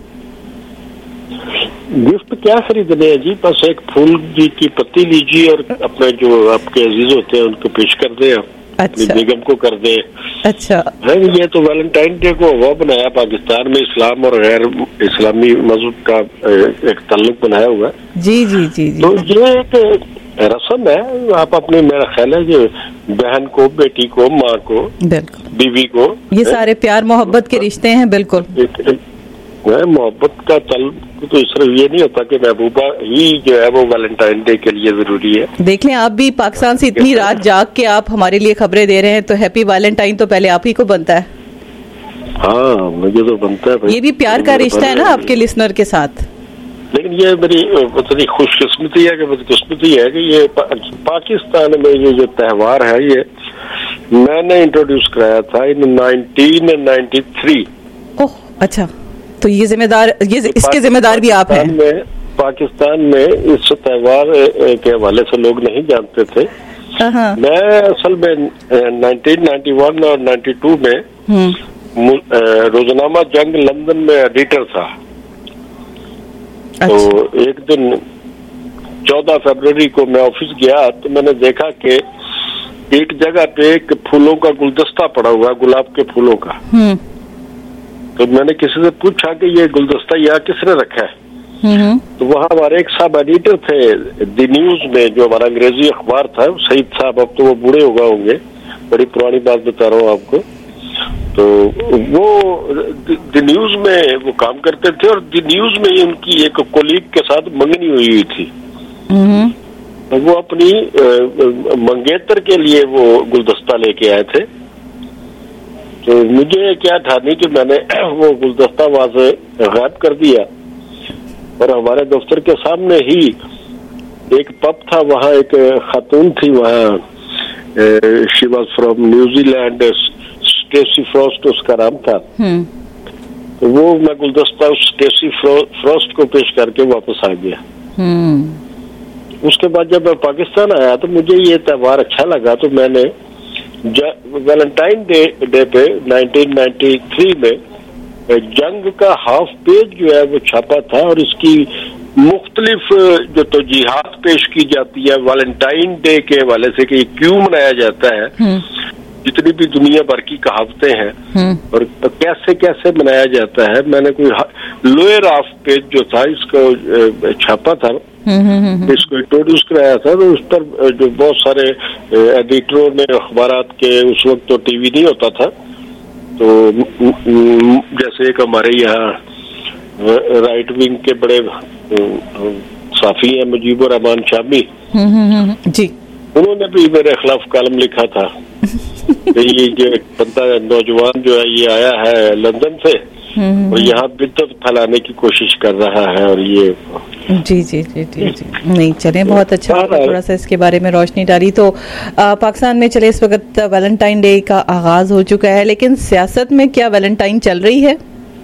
गिफ्ट क्या खरीदने हैं जी, बस एक फूल जी की पत्ती लीजिए और अपने जो आपके अजीज होते हैं उनको पेश कर दें, अपनी बेगम को कर दें। अच्छा है, ये तो वैलेंटाइन डे को वो बनाया पाकिस्तान में, इस्लाम और गैर इस्लामी मजहब का एक ताल्लुक बनाया हुआ है। जी जी जी जी। तो ये एक रस्म है, आप अपने, मेरा ख्याल है कि बहन को, बेटी को, माँ को, बिल्कुल, बीवी को, ये सारे प्यार मोहब्बत के रिश्ते हैं। बिल्कुल, मोहब्बत का तल तो सिर्फ ये नहीं होता कि महबूबा ही जो है वो वैलेंटाइन डे के लिए जरूरी है। देख लें, आप भी पाकिस्तान से इतनी रात जाग के आप हमारे लिए खबरें दे रहे हैं, तो हैप्पी वैलेंटाइन तो पहले आप ही को बनता है। हाँ, मुझे तो बनता है भाई। ये भी प्यार का रिश्ता है ना आपके लिसनर के साथ। लेकिन ये मेरी बड़ी खुशकिस्मती है कि बदकिस्मती है कि ये पाकिस्तान में ये जो त्योहार है ये मैंने इंट्रोड्यूस कराया था इन 1993। ओह अच्छा, तो ये इसके जिम्मेदार भी आप हैं। पाकिस्तान में इस त्योहार के हवाले से लोग नहीं जानते थे। मैं असल में 1991 और 92 में रोजनामा जंग लंदन में एडिटर था। तो एक दिन 14 फरवरी को मैं ऑफिस गया तो मैंने देखा कि एक जगह पे एक फूलों का गुलदस्ता पड़ा हुआ है, गुलाब के फूलों का। तो मैंने किसी से पूछा कि ये गुलदस्ता यहाँ किसने रखा है? तो वहाँ हमारे एक साहब एडिटर थे द न्यूज में, जो हमारा अंग्रेजी अखबार था, सईद साहब, अब तो वो बूढ़े हो गए होंगे, बड़ी पुरानी बात बता रहा हूँ आपको। तो वो द न्यूज में वो काम करते थे और द न्यूज में ही उनकी एक कोलीग के साथ मंगनी हुई थी। तो वो अपनी मंगेतर के लिए वो गुलदस्ता लेके आए थे। तो मुझे क्या था नहीं कि मैंने वो गुलदस्ता वहां से गायब कर दिया और हमारे दफ्तर के सामने ही एक पब था, वहाँ एक खातून थी, वहाँ she was from New Zealand, Stacy Frost उसका नाम था। तो वो मैं गुलदस्ता उस स्टेसी फ्रॉस्ट को पेश करके वापस आ गया। उसके बाद जब मैं पाकिस्तान आया तो मुझे ये त्योहार अच्छा लगा, तो मैंने वैलेंटाइन डे पे 1993 में जंग का हाफ पेज जो है वो छापा था और इसकी मुख्तलिफ जो तौजीहात पेश की जाती है वैलेंटाइन डे के हवाले से कि क्यों मनाया जाता है, जितनी भी दुनिया भर की कहावतें हैं और कैसे कैसे मनाया जाता है। मैंने कोई लोअर हाफ पेज जो था इसको छापा था, इसको इंट्रोड्यूस कराया था। तो उस पर जो बहुत सारे एडिटरों ने अखबारात के, उस वक्त तो टीवी नहीं होता था, तो जैसे एक हमारे यहाँ राइट विंग के बड़े साफी हैं मुजीबुर रहमान शामी जी, उन्होंने भी मेरे खिलाफ कॉलम लिखा था ये जो बंदा नौजवान जो है ये आया है लंदन से और यहाँ बिद्दत फैलाने की कोशिश कर रहा है। और ये जी जी जी जी जी नहीं, चले बहुत अच्छा, थोड़ा सा इसके बारे में रोशनी डाली। तो पाकिस्तान में चले इस वक्त वैलेंटाइन डे का आगाज हो चुका है, लेकिन सियासत में क्या वैलेंटाइन चल रही है?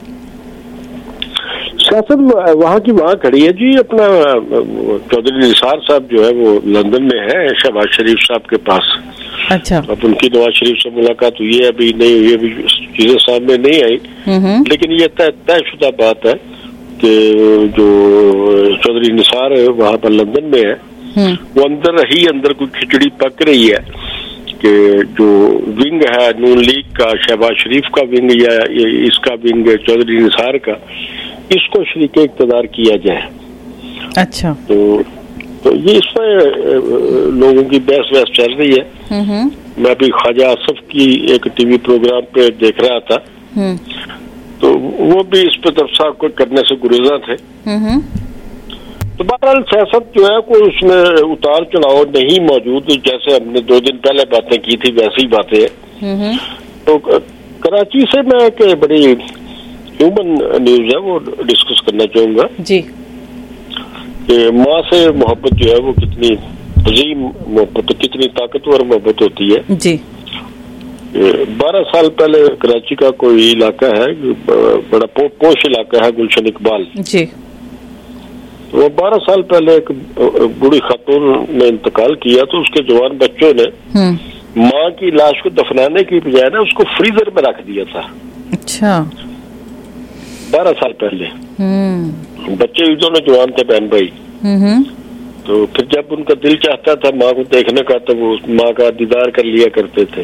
सियासत वहाँ की वहाँ खड़ी है जी। अपना चौधरी निसार साहब जो है वो लंदन में है, शहबाज शरीफ साहब के पास। अच्छा। अब उनकी नवाज शरीफ से मुलाकात हुई है, अभी नहीं हुई, अभी चीजें सामने नहीं आई, लेकिन ये तयशुदा बात है कि जो चौधरी निसार है वहां पर लंदन में है, वो अंदर कोई खिचड़ी पक रही है कि जो विंग है नून लीग का, शहबाज शरीफ का विंग या इसका विंग चौधरी निसार का, इसको शरीके इक़्तिदार किया जाए। अच्छा। तो ये इसमें लोगों की बहस चल रही है। मैं अभी ख्वाजा आसफ की एक टीवी प्रोग्राम पे देख रहा था, तो वो भी इस पे तबसरा को करने से गुरेजा थे। तो बहरहाल सियासत जो है कोई उसमें उतार चढ़ाव नहीं मौजूद, जैसे हमने 2 दिन पहले बातें की थी वैसी ही बातें हैं। तो कराची से मैं एक बड़ी ह्यूमन न्यूज है वो डिस्कस करना चाहूंगा जी, कि माँ से मोहब्बत जो है वो कितनी अजीम मोहब्बत, कितनी ताकतवर मोहब्बत होती है जी। 12 साल पहले कराची का कोई इलाका है, बड़ा पोश इलाका है, गुलशन इकबाल जी। वो 12 साल पहले एक बूढ़ी खातून ने इंतकाल किया, तो उसके जवान बच्चों ने माँ की लाश को दफनाने की बजाय ना उसको फ्रीजर में रख दिया था। अच्छा। 12 साल पहले बच्चे दोनों जवान थे, बहन भाई। तो फिर जब उनका दिल चाहता था माँ को देखने का, तो वो माँ का दीदार कर लिया करते थे।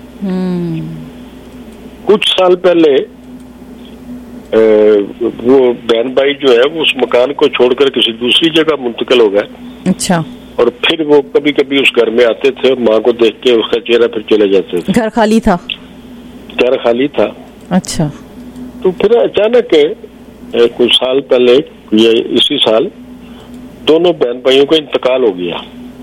कुछ साल पहले वो बहन भाई जो है वो उस मकान को छोड़कर किसी दूसरी जगह मुंतकिल हो गए। अच्छा। और फिर वो कभी कभी उस घर में आते थे और माँ को देख के उसका चेहरा फिर चले जाते थे। घर खाली था? घर खाली था। अच्छा। तो फिर अचानक कुछ साल पहले, ये इसी साल, दोनों बहन भाइयों का इंतकाल हो गया।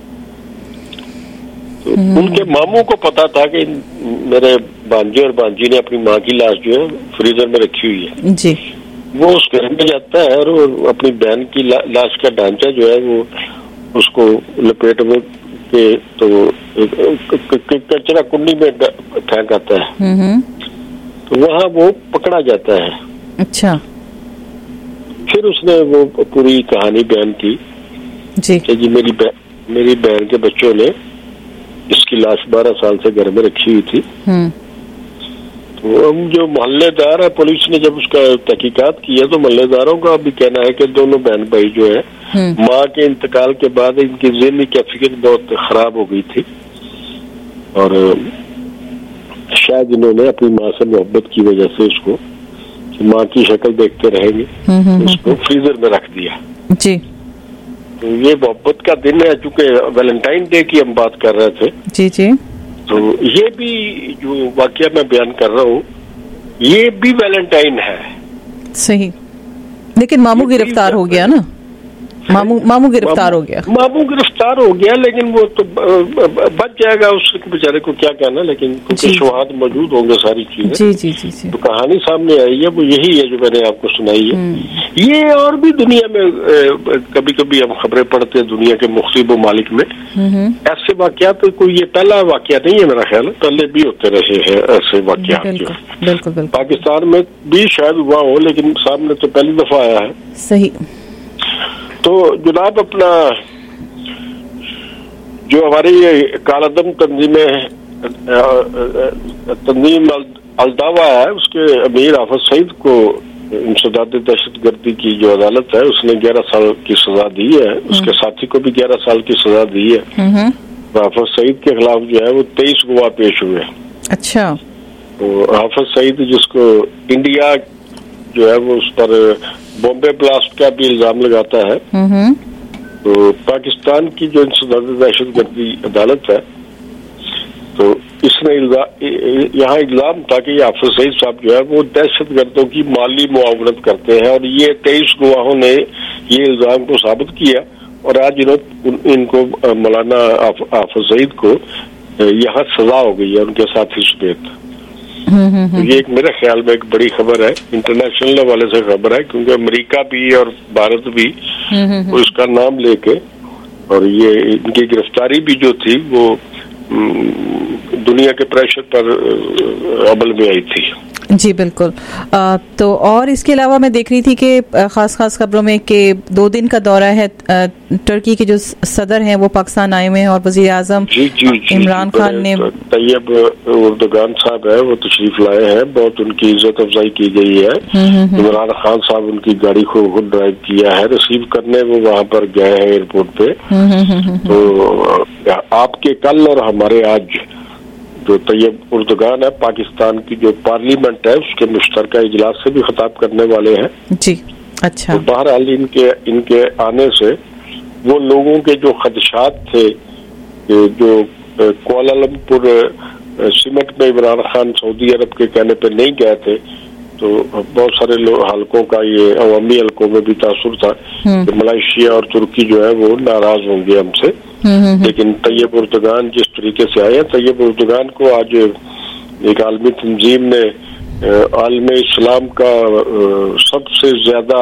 तो उनके मामू को पता था कि मेरे भांजे और भांजी ने अपनी माँ की लाश जो है फ्रीजर में रखी हुई है जी। वो उस घर में जाता है और अपनी बहन की लाश का ढांचा जो है वो उसको लपेट में के तो कचरा कुंडी में फेंक आता है। तो वहाँ वो पकड़ा जाता है। अच्छा। फिर उसने वो पूरी कहानी बयान की जी कि जी मेरी बहन के बच्चों ने इसकी लाश 12 साल से घर में रखी हुई थी। तो हम जो मोहल्लेदार है, पुलिस ने जब उसका तहकीकात किया तो मोहल्लेदारों का भी कहना है कि दोनों बहन भाई जो है माँ के इंतकाल के बाद इनकी ज़हनी कैफियत बहुत खराब हो गई थी और शायद इन्होंने अपनी माँ से मोहब्बत की वजह से उसको माँ की शक्ल देखते रहेंगे, उसको फ्रीजर में रख दिया। जी। तो ये मोहब्बत का दिन है, चूंकि वैलेंटाइन डे की हम बात कर रहे थे। जी जी। तो ये भी जो वाकया मैं बयान कर रहा हूँ ये भी वैलेंटाइन है। सही। लेकिन मामू गिरफ्तार हो गया ना, मामू गिरफ्तार हो गया। मामू गिरफ्तार हो गया, लेकिन वो तो बच जाएगा, उसके बेचारे को क्या कहना, लेकिन क्योंकि शवाहद मौजूद होंगे सारी चीजें। जी जी जी जी। तो कहानी सामने आई है, वो यही है जो मैंने आपको सुनाई है। ये और भी दुनिया में कभी कभी हम खबरें पढ़ते हैं दुनिया के मुख्तलिफ ममालिक में ऐसे वाकयात। तो कोई ये पहला वाकया नहीं है मेरा ख्याल, पहले भी होते रहे हैं ऐसे वाकयात। बिल्कुल। पाकिस्तान में भी शायद हुआ हो, लेकिन सामने तो पहली दफा आया है। सही। तो जनाब अपना जो हमारी कालादम तंजीम अलदावा है, उसके अमीर हाफिज सईद को इंसदाद दहशतगर्दी की जो अदालत है उसने 11 साल की सजा दी है। उसके साथी को भी 11 साल की सजा दी है। हाफिज सईद के खिलाफ जो है वो 23 गवाह पेश हुए। अच्छा। तो हाफिज सईद जिसको इंडिया जो है वो उस पर बॉम्बे ब्लास्ट का भी इल्जाम लगाता है। तो पाकिस्तान की जो इंसदाद दहशतगर्दी अदालत है, तो इसने यहाँ इल्जाम था कि हाफिज सईद साहब जो है वो दहशतगर्दों की माली मुआवनत करते हैं और ये 23 गवाहों ने ये इल्जाम को साबित किया और आज इनको मौलाना हाफिज सईद को यहाँ सजा हो गई है उनके साथी समेत। तो ये एक मेरे ख्याल में एक बड़ी खबर है, इंटरनेशनल हवाले से खबर है, क्योंकि अमेरिका भी और भारत भी उसका नाम लेके, और ये इनकी गिरफ्तारी भी जो थी वो दुनिया के प्रेशर पर अमल में आई थी। जी बिल्कुल। तो और इसके अलावा मैं देख रही थी कि खास खबरों में कि 2 दिन का दौरा है टर्की के जो सदर हैं वो पाकिस्तान आए हुए हैं और वजीर आजम इमरान खान ने, तैयब उर्दगान साहब है वो तशरीफ लाए हैं, बहुत उनकी इज्जत अफजाई की गई है। इमरान खान साहब उनकी गाड़ी को खुद ड्राइव किया है, रिसीव करने वो वहाँ पर गए हैं एयरपोर्ट पे। तो आपके कल और हमारे आज जो तैयब उर्दगान है पाकिस्तान की जो पार्लियामेंट है उसके मुश्तरका इजलास से भी खिताब करने वाले हैं जी। अच्छा। तो बहरहाल इनके आने से वो लोगों के जो खदशात थे, जो कुआलालंपुर सिमट में इमरान खान सऊदी अरब के कहने पे नहीं गए थे, तो बहुत सारे हलकों का ये अवामी हलकों में भी तासुर था कि मलेशिया और तुर्की जो है वो नाराज होंगे हमसे। लेकिन तैयब उर्दगान जिस तरीके से आए हैं, तैयब उर्दगान को आज एक आलमी तंजीम ने आलम इस्लाम का सबसे ज्यादा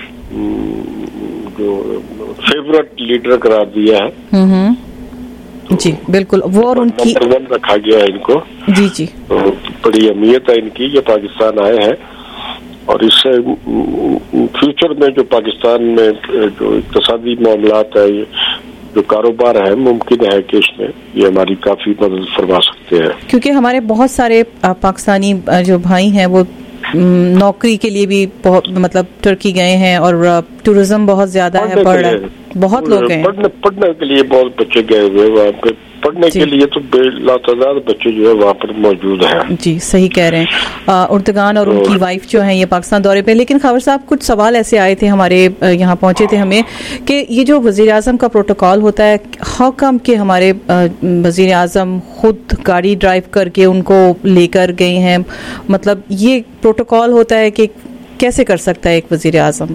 जो फेवरेट लीडर करार दिया है। जी बिल्कुल, वो और उनकी नंबर 1 रखा गया है इनको। जी जी। तो बड़ी अहमियत है इनकी, ये पाकिस्तान आए हैं और इससे फ्यूचर में जो पाकिस्तान में जो इक्तिसादी मामलात है, जो कारोबार है, मुमकिन है कि इसमें ये हमारी काफी मदद फरमा सकते हैं। क्योंकि हमारे बहुत सारे पाकिस्तानी जो भाई हैं वो नौकरी के लिए भी मतलब तुर्की गए हैं और टूरिज्म बहुत ज्यादा है, बहुत लोग हैं पढ़ने के लिए, बहुत बच्चे गए हुए वहाँ पे पढ़ने के लिए, तो बेलातादाद बच्चे जो है वहाँ पर मौजूद हैं। जी सही कह रहे हैं। उर्दगान और उनकी वाइफ जो है ये पाकिस्तान दौरे पे। लेकिन खबर साहब कुछ सवाल ऐसे आए थे हमारे यहाँ पहुंचे थे हमें कि ये जो वजीर आजम का प्रोटोकॉल होता है, हाउ कम के हमारे वजीर आजम खुद गाड़ी ड्राइव करके उनको लेकर गए हैं, मतलब ये प्रोटोकॉल होता है कि कैसे कर सकता है एक वजीर आजम?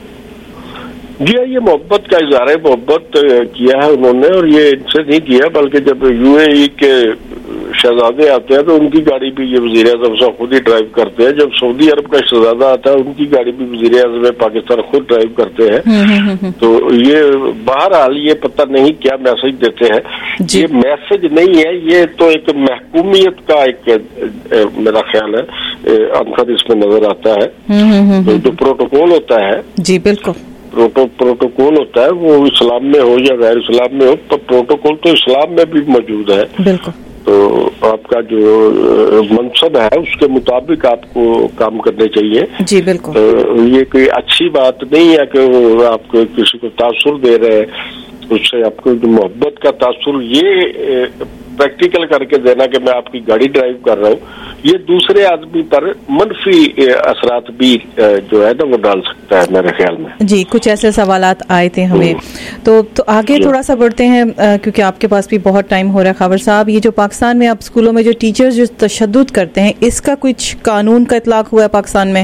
जी ये मोहब्बत का इजहार है, मोहब्बत किया है उन्होंने, और ये इनसे नहीं किया बल्कि जब यूएई के शहजादे आते हैं तो उनकी गाड़ी भी ये वजीर आजम साहब खुद ही ड्राइव करते हैं। जब सऊदी अरब का शहजादा आता है उनकी गाड़ी भी वजीर आजम पाकिस्तान खुद ड्राइव करते हैं। तो ये बहरहाल ये पता नहीं क्या मैसेज देते हैं, ये मैसेज नहीं है, ये तो एक महकूमियत का एक मेरा ख्याल है अंतर इसमें नजर आता है। तो जो प्रोटोकॉल होता है, जी बिल्कुल प्रोटोकॉल होता है वो इस्लाम में हो या गैर इस्लाम में हो, तो प्रोटोकॉल तो इस्लाम में भी मौजूद है। बिल्कुल। तो आपका जो मनसब है उसके मुताबिक आपको काम करने चाहिए। जी बिल्कुल। तो ये कोई अच्छी बात नहीं है कि आप किसी को तासुर दे रहे हैं, उससे आपको जो मोहब्बत का तासुर ये प्रैक्टिकल करके देना कि मैं आपकी गाड़ी ड्राइव कर रहा हूँ, ये दूसरे आदमी पर मनफी असरात भी जो है ना वो डाल सकता है मेरे ख्याल में। जी कुछ ऐसे सवालात आए थे हमें, तो आगे थोड़ा सा बढ़ते हैं क्योंकि आपके पास भी बहुत टाइम हो रहा है। खबर साहब, ये जो पाकिस्तान में अब स्कूलों में जो टीचर्स जो तशद्दुद करते हैं, इसका कुछ कानून का इतलाक हुआ है पाकिस्तान में?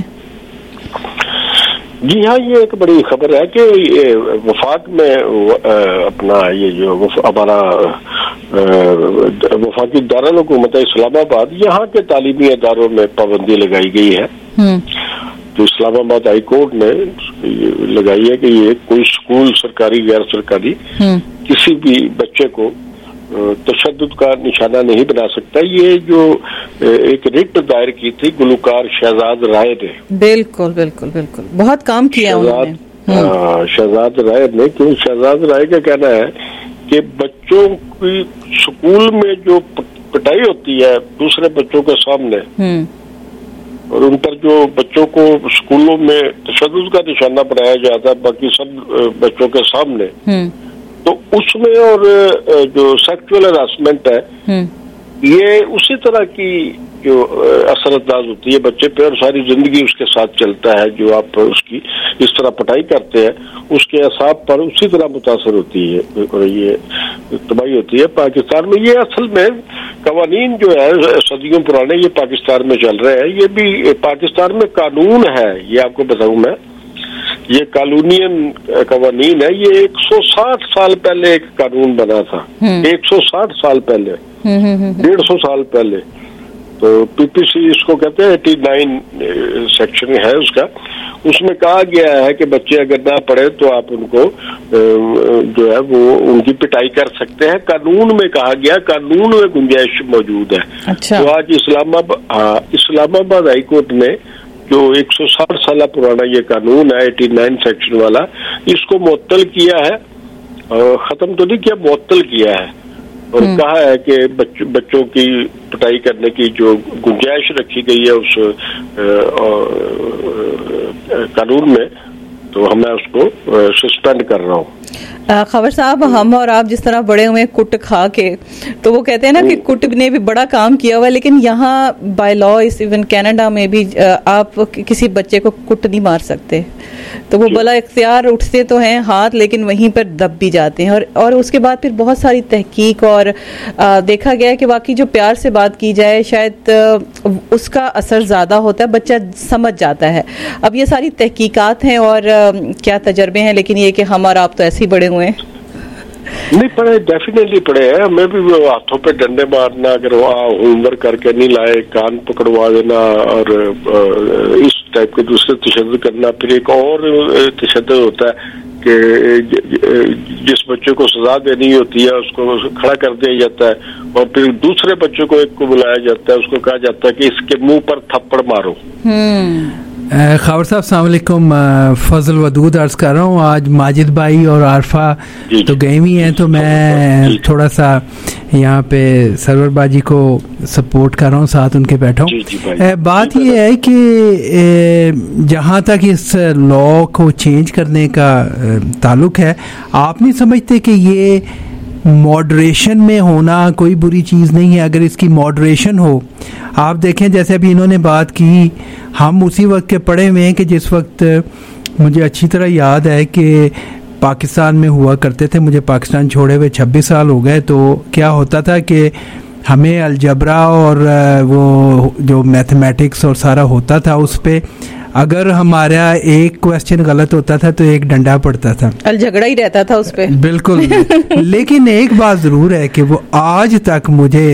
जी हाँ, ये एक बड़ी खबर है कि वफाक में अपना ये जो हमारा वफाकी दारुल हुकूमत इस्लामाबाद, यहाँ के तालीमी इदारों में पाबंदी लगाई गई है। तो इस्लामाबाद हाई कोर्ट ने लगाई है कि ये कोई स्कूल सरकारी गैर सरकारी किसी भी बच्चे को तशद्दुद का निशाना नहीं बना सकता। ये जो एक रिट दायर की थी गुलकार शहजाद राय ने, बिल्कुल बिल्कुल बिल्कुल बहुत काम किया उन्होंने। शहजाद राय ने, क्योंकि शहजाद राय का कहना है कि बच्चों की स्कूल में जो पिटाई होती है दूसरे बच्चों के सामने और उन पर जो बच्चों को स्कूलों में तशद्दुद का निशाना बनाया जाता है बाकी सब बच्चों के सामने, तो उसमें और जो सेक्सुअल हरासमेंट है ये उसी तरह की जो असरअंदाज होती है बच्चे पे और सारी जिंदगी उसके साथ चलता है। जो आप उसकी इस तरह पढ़ाई करते हैं उसके असाब पर उसी तरह मुतासर होती है और ये तबाही होती है। पाकिस्तान में ये असल में कवानीन जो है सदियों पुराने ये पाकिस्तान में चल रहे हैं। ये भी पाकिस्तान में कानून है, ये आपको बताऊं मैं, ये कानूनियन कवानीन है। ये 160 साल पहले एक कानून बना था, 160 साल पहले, 150 साल पहले। तो पीपीसी इसको कहते हैं, 89 सेक्शन है उसका, उसमें कहा गया है कि बच्चे अगर ना पढ़े तो आप उनको जो है वो उनकी पिटाई कर सकते हैं। कानून में कहा गया, कानून में गुंजाइश मौजूद है। अच्छा। तो आज इस्लामाबाद हाई कोर्ट ने जो 160 साल पुराना ये कानून है 89 सेक्शन वाला, इसको मुअत्तल किया है खत्म तो नहीं किया, मुअत्तल किया है और कहा है कि बच्चों की पढ़ाई करने की जो गुंजाइश रखी गई है उस कानून में, तो मैं उसको सस्पेंड कर रहा हूँ। खबर साहब, हम और आप जिस तरह बड़े हुए कुट खा के, तो वो कहते हैं ना कि कुट ने भी बड़ा काम किया हुआ है, लेकिन यहाँ बाय लॉ इवन कनाडा में भी आप किसी बच्चे को कुट नहीं मार सकते। तो वो भला इख्तियार उठते तो हैं हाथ, लेकिन वहीं पर दब भी जाते हैं। और उसके बाद फिर बहुत सारी तहकीक और देखा गया है कि वाकई जो प्यार से बात की जाए शायद उसका असर ज़्यादा होता है, बच्चा समझ जाता है। अब ये सारी तहकीकात हैं और क्या तजर्बे हैं, लेकिन ये कि हम और आप तो ऐसे ही बड़े हुए हैं। नहीं पढ़े, डेफिनेटली पढ़े हैं। मैं भी वो हाथों पे डंडे मारना, अगर होमवर्क करके नहीं लाए कान पकड़वा देना, और इस टाइप के दूसरे तशद्दुद करना। फिर एक और तशद्दुद होता है कि जिस बच्चे को सजा देनी होती है उसको खड़ा कर दिया जाता है, और फिर दूसरे बच्चे को एक को बुलाया जाता है, उसको कहा जाता है कि इसके मुंह पर थप्पड़ मारो। खबर साहब अस्सलाम वालेकुम, फजल वदूद अर्ज कर रहा हूँ। आज माजिद भाई और आरफा तो गए हुई हैं, तो मैं थोड़ा सा यहाँ पे सरवर बाजी को सपोर्ट कर रहा हूँ, साथ उनके बैठा हूँ। बात ये है कि जहाँ तक इस लॉ को चेंज करने का ताल्लुक है, आप नहीं समझते कि ये मॉडरेशन में होना कोई बुरी चीज़ नहीं है? अगर इसकी मॉडरेशन हो, आप देखें जैसे अभी इन्होंने बात की, हम उसी वक्त के पढ़े हुए हैं कि जिस वक्त मुझे अच्छी तरह याद है कि पाकिस्तान में हुआ करते थे, मुझे पाकिस्तान छोड़े हुए 26 साल हो गए, तो क्या होता था कि हमें अलजबरा और वो जो मैथमेटिक्स और सारा होता था उस पे अगर हमारा एक क्वेश्चन गलत होता था तो एक डंडा पड़ता था, झगड़ा ही रहता था उस पे। बिल्कुल। लेकिन एक बात जरूर है कि वो आज तक मुझे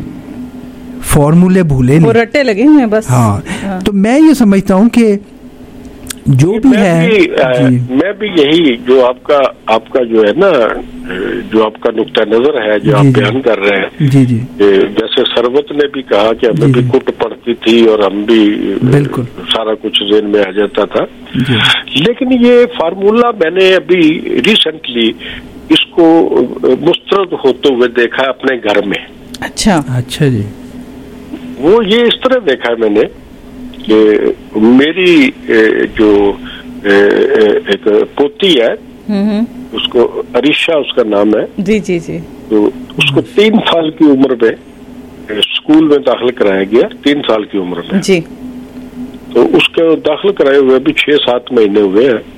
फॉर्मूले भूले नहीं, रट्टे लगे हुए हैं बस। हाँ। तो मैं ये समझता हूँ कि जो भी है, मैं भी यही जो आपका जो है ना, जो आपका नुक्ता नजर है जो आप बयान कर रहे हैं, जी जी, जैसे सरवत ने भी कहा कि हमें भी कुट पड़ती थी और हम भी बिल्कुल सारा कुछ ज़हन में आ जाता था। लेकिन ये फार्मूला मैंने अभी रिसेंटली इसको मुस्तरद होते हुए देखा अपने घर में। अच्छा जी। वो ये इस तरह देखा है मैंने कि मेरी जो एक पोती है, उसको अरिशा उसका नाम है, जी जी जी, तो उसको 3 साल की उम्र में स्कूल में दाखिल कराया गया, 3 साल की उम्र में जी। तो उसके दाखिल कराए हुए अभी 6-7 महीने हुए हैं।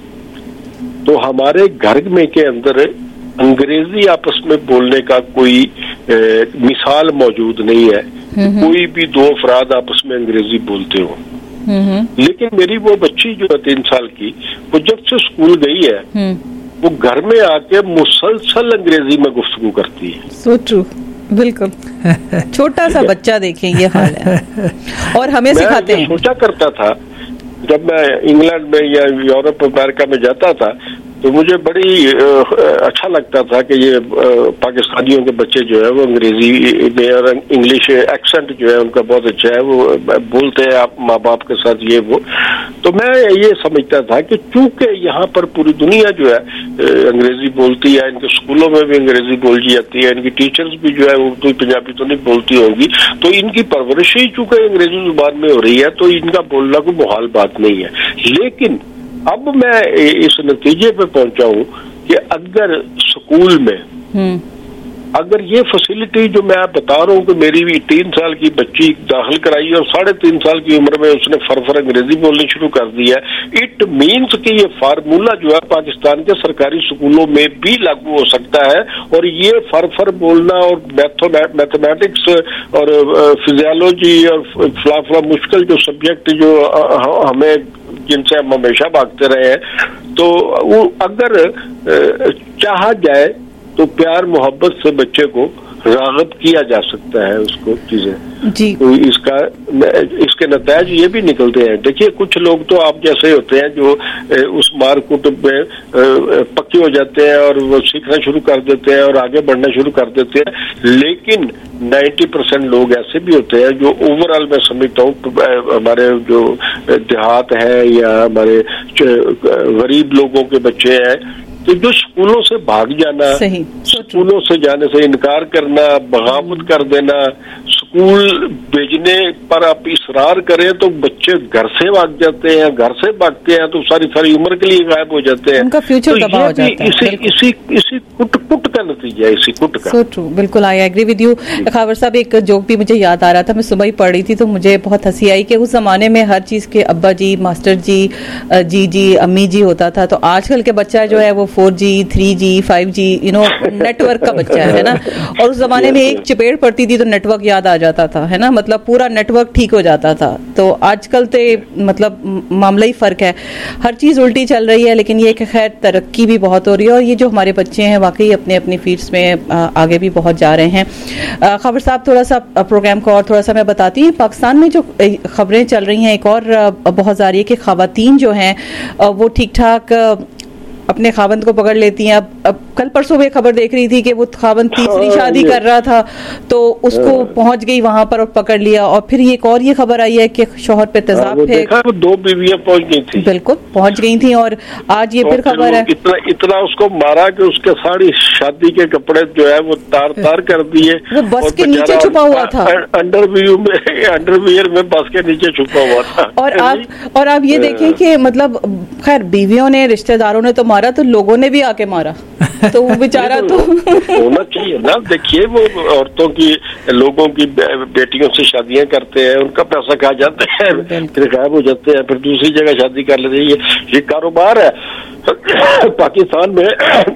तो हमारे घर में के अंदर अंग्रेजी आपस में बोलने का कोई मिसाल मौजूद नहीं है, कोई भी 2 अफराद आपस में अंग्रेजी बोलते हो। लेकिन मेरी वो बच्ची जो है 3 साल की, वो जब से स्कूल गई है वो घर में आके मुसलसल अंग्रेजी में गुफ्तगू करती है। सो ट्रू, बिल्कुल। छोटा सा बच्चा देखें ये हाल है, और हमें सिखाते हैं। सोचा करता था जब मैं इंग्लैंड में या यूरोप अमेरिका में जाता था तो मुझे बड़ी अच्छा लगता था कि ये पाकिस्तानियों के बच्चे जो है वो अंग्रेजी में और इंग्लिश एक्सेंट जो है उनका बहुत अच्छा है, वो बोलते हैं आप माँ बाप के साथ ये वो। तो मैं ये समझता था कि चूंकि यहाँ पर पूरी दुनिया जो है अंग्रेजी बोलती है, इनके स्कूलों में भी अंग्रेजी बोली जाती है, इनकी टीचर्स भी जो है उर्दू पंजाबी तो नहीं बोलती होंगी, तो इनकी परवरिश ही चूंकि अंग्रेजी जुबान में हो रही है तो इनका बोलना कोई मुहाल बात नहीं है। लेकिन अब मैं इस नतीजे पे पहुंचा हूं कि अगर स्कूल में अगर ये फैसिलिटी जो मैं बता रहा हूँ कि मेरी भी 3 साल की बच्ची दाखिल कराई और 3.5 साल की उम्र में उसने फर अंग्रेजी बोलनी शुरू कर दी है, इट मीन्स कि ये फार्मूला जो है पाकिस्तान के सरकारी स्कूलों में भी लागू हो सकता है। और ये फर बोलना और मैथमेटिक्स और फिजियोलॉजी और फला मुश्किल जो सब्जेक्ट जो हमें जिनसे हम हमेशा भागते रहे हैं, तो वो अगर चाहा जाए तो प्यार मोहब्बत से बच्चे को राग़िब किया जा सकता है उसको चीजें जी। तो इसके नतायज ये भी निकलते हैं। देखिए कुछ लोग तो आप जैसे होते हैं जो उस मारकूट में पक्के हो जाते हैं और वो सीखना शुरू कर देते हैं और आगे बढ़ना शुरू कर देते हैं, लेकिन 90% लोग ऐसे भी होते हैं जो ओवरऑल मैं समझता हूँ हमारे जो देहात है या हमारे गरीब लोगों के बच्चे हैं तो जो स्कूलों से भाग जाना, स्कूलों से जाने से इनकार करना, बगावत कर देना, स्कूल भेजने पर आप इसरार करें तो बच्चे घर से भाग जाते हैं, घर से भागते हैं तो सारी उम्र के लिए गायब हो जाते हैं, उनका फ्यूचर तबाह हो जाता है। इसी कुट का नतीजा है, इसी कुट का। सो ट्रू, बिल्कुल I agree with you. Khawar साहब, एक जोक भी मुझे याद आ रहा था, मैं सुबह ही पढ़ रही थी तो मुझे बहुत हंसी आई कि उस जमाने में हर चीज के अब्बा जी, मास्टर जी, जी, अम्मी जी होता था, तो आजकल के बच्चा जो है वो 4G, 3G, 5G नेटवर्क का बच्चा है ना। और उस जमाने में एक चपेट पड़ती थी तो नेटवर्क याद आ जाता था, है ना, मतलब पूरा नेटवर्क ठीक हो जाता था। तो आजकल तो मतलब मामला ही फर्क है, हर चीज उल्टी चल रही है, लेकिन ये कि खैर तरक्की भी बहुत हो रही है और ये जो हमारे बच्चे हैं वाकई अपने अपनी फील्ड्स में आगे भी बहुत जा रहे हैं। खबर साहब, थोड़ा सा प्रोग्राम को और थोड़ा सा मैं बताती हूँ। पाकिस्तान में जो खबरें चल रही हैं, एक और बहुत जा रही है कि खवातीन जो हैं वो ठीक ठाक अपने खावंद को पकड़ लेती हैं। अब कल परसों में खबर देख रही थी कि वो खावंद तीसरी शादी कर रहा था तो उसको पहुंच गई वहां पर और पकड़ लिया। और फिर एक और ये खबर आई है कि शोहर पे तेजाब है, वो 2 बीवियां पहुंच गई थी, बिल्कुल पहुंच गई थी। और आज ये फिर खबर है इतना उसको मारा कि उसके सारी शादी के कपड़े जो है वो तार कर दिए, वो बस के नीचे छुपा हुआ था, अंडरवियर में बस के नीचे छुपा हुआ था। और आप ये देखें कि मतलब खैर बीवियों ने, रिश्तेदारों ने तो मारा, तो लोगों ने भी आके मारा, तो वो बेचारा तो होना चाहिए ना। देखिए, वो औरतों की, लोगों की बेटियों से शादियां करते हैं, उनका पैसा खा जाते हैं, फिर गायब हो जाते हैं, फिर दूसरी जगह शादी कर लेते हैं। ये कारोबार है। पाकिस्तान में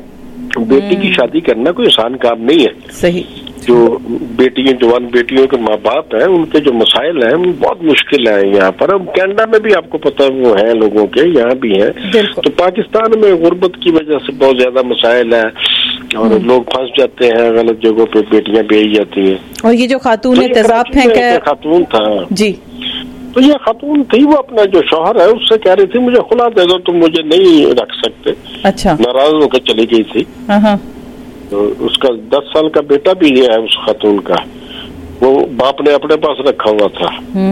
बेटी की शादी करना कोई आसान काम नहीं है। सही। जो बेटियां, जवान बेटियों के माँ बाप हैं, उनके जो मसाइल हैं वो बहुत मुश्किल है यहाँ पर। अब कनाडा में भी आपको पता वो है, लोगों के यहाँ भी हैं। तो पाकिस्तान में गुर्बत की वजह से बहुत ज्यादा मसाइल है और लोग फंस जाते हैं, गलत जगहों पे बेटियां भेजी जाती हैं। और ये जो खातून है तेजाब फेंका, खातून था जी, तो ये खातून थी, वो अपना जो शौहर है उससे कह रही थी मुझे खुला दे दो, तुम मुझे नहीं रख सकते। अच्छा। नाराज होकर चली गई थी। तो उसका 10 साल का बेटा भी है उस खातून का, वो बाप ने अपने पास रखा हुआ था।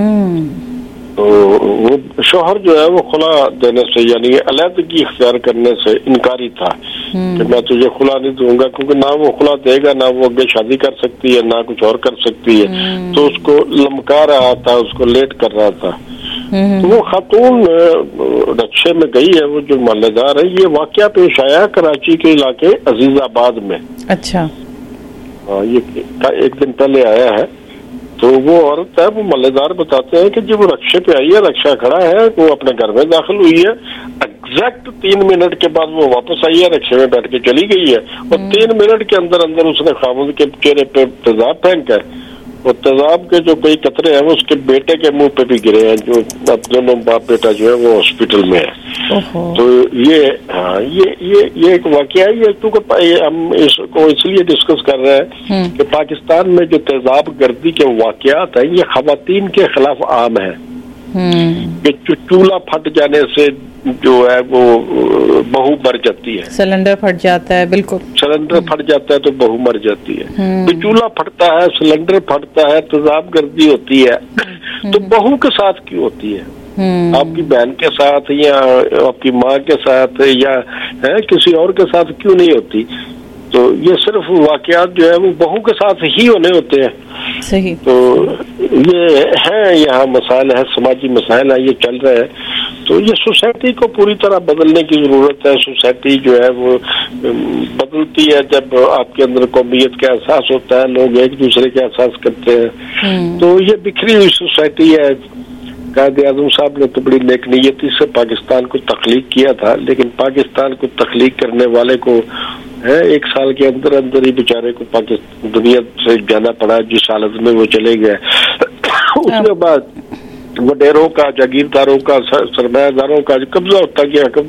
तो वो शौहर जो है वो खुला देने से, यानी अलहदगी इख्तियार करने से इनकारी था कि मैं तुझे खुला नहीं दूंगा, क्योंकि ना वो खुला देगा, ना वो आगे शादी कर सकती है, ना कुछ और कर सकती है। तो उसको लमका रहा था, उसको लेट कर रहा था। तो वो खातून रक्षे में गई है, वो जो मल्लेदार है। ये वाकया पेश आया कराची के इलाके अजीजाबाद में। अच्छा। ये एक दिन पहले आया है। तो वो औरत है, वो मल्लेदार बताते हैं कि जब वो रक्षे पे आई है, रक्षा खड़ा है, वो अपने घर में दाखिल हुई है, एग्जैक्ट 3 मिनट के बाद वो वापस आई है, रक्षे में बैठ के चली गई है। और 3 मिनट के अंदर अंदर उसने खामोद के चेहरे पे तेजाब फेंका है। और तेजाब के जो कई कतरे हैं वो उसके बेटे के मुंह पे भी गिरे हैं, जो अब दोनों बाप बेटा जो है वो हॉस्पिटल में है। तो ये एक वाकया है। ये क्योंकि हम इसको इसलिए डिस्कस कर रहे हैं कि पाकिस्तान में जो तेजाब गर्दी के वाकयात हैं ये खवातीन के खिलाफ आम है। कि चूल्हा फट जाने से जो है वो बहू मर जाती है, सिलेंडर फट जाता है, बिल्कुल सिलेंडर फट जाता है तो बहू मर जाती है। तो चूल्हा फटता है, सिलेंडर फटता है, तेजाब गर्दी होती है, तो बहू के साथ क्यों होती है? आपकी बहन के साथ या आपकी माँ के साथ या किसी और के साथ क्यों नहीं होती? तो ये सिर्फ वाकयात जो है वो बहू के साथ ही होने होते हैं। सही। तो ये है, यहाँ मसाइल है, समाजी मसाइल है, ये चल रहे हैं। तो ये सोसाइटी को पूरी तरह बदलने की जरूरत है। सोसाइटी जो है वो बदलती है जब आपके अंदर कौमियत का एहसास होता है, लोग एक दूसरे का एहसास करते हैं। तो ये बिखरी हुई सोसाइटी है। कायद-ए-आज़म साहब ने तो बड़ी नेक नियती से पाकिस्तान को तख्लीक किया था, लेकिन पाकिस्तान को तख्लीक करने वाले को 1 साल के अंदर अंदर ही बेचारे को पाकिस्तान दुनिया से जाना पड़ा, जिस हालत में वो चले गए। उसके बाद वडेरों का, जागीरदारों का, सरमायादारों का कब्जा होता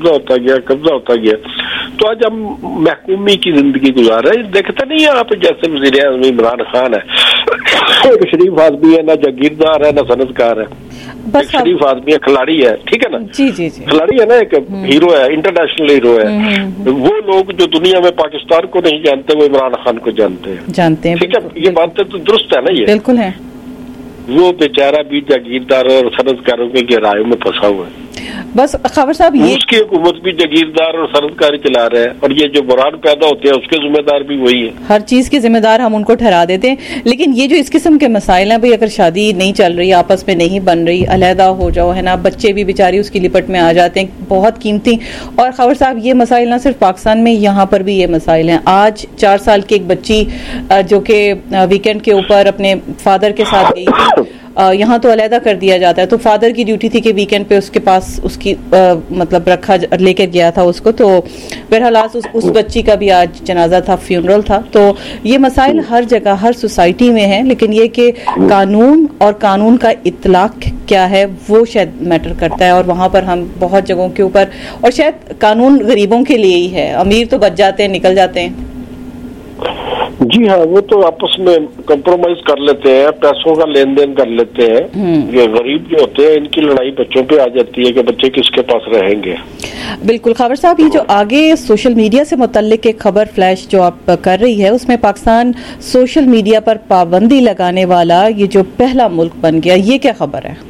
गया। तो आज हम महकूमी की जिंदगी गुजार रहे हैं। देखते नहीं है आप, जैसे वज़ीर-ए-आज़म इमरान खान है, शरीफ आदमी है, ना जागीरदार है, ना सनतकार है, एक शरीफ आदमी है, खिलाड़ी है, ठीक है ना? जी। खिलाड़ी है ना, एक हीरो है, इंटरनेशनल हीरो है। वो लोग जो दुनिया में पाकिस्तान को नहीं जानते वो इमरान खान को जानते हैं। ठीक है, ये बातें तो दुरुस्त है ना? ये बिल्कुल है। वो बेचारा भी जागीरदार और सनतकारों के गहराइयों में फंसा हुआ है। बस खबर साहब ये उसकी हुकूमत भी जागीरदार और सरदकारी चला रहे हैं, और ये जो बुरान पैदा होते हैं उसके जिम्मेदार भी वही है। हर चीज के जिम्मेदार हम उनको ठहरा देते हैं। लेकिन ये जो इस किस्म के मसाइल हैं, भाई अगर शादी नहीं चल रही, आपस में नहीं बन रही, अलहदा हो जाओ, है ना, बच्चे भी बेचारी उसकी लिपट में आ जाते हैं, बहुत कीमती। और खबर साहब ये मसाइल ना सिर्फ पाकिस्तान में, यहाँ पर भी ये मसाइल हैं। आज 4 साल की एक बच्ची जो कि वीकेंड के ऊपर अपने फादर के साथ गई थी, यहाँ तो अलहदा कर दिया जाता है, तो फादर की ड्यूटी थी कि वीकेंड पे उसके पास उसकी मतलब रखा लेकर गया था उसको, तो बहरहाल उस बच्ची का भी आज जनाजा था, फ्यूनरल था। तो ये मसाइल हर जगह, हर सोसाइटी में है, लेकिन ये कि कानून और कानून का इतलाक क्या है वो शायद मैटर करता है। और वहाँ पर हम बहुत जगहों के ऊपर, और शायद कानून गरीबों के लिए ही है, अमीर तो बच जाते हैं, निकल जाते हैं। जी हाँ, वो तो आपस में कंप्रोमाइज कर लेते हैं, पैसों का लेन देन कर लेते हैं। ये गरीब जो होते हैं इनकी लड़ाई बच्चों पे आ जाती है कि बच्चे किसके पास रहेंगे। बिल्कुल खबर साहब, ये जो आगे सोशल मीडिया से मुतल्लिक एक खबर फ्लैश जो आप कर रही है, उसमें पाकिस्तान सोशल मीडिया पर पाबंदी लगाने वाला ये जो पहला मुल्क बन गया, ये क्या खबर है?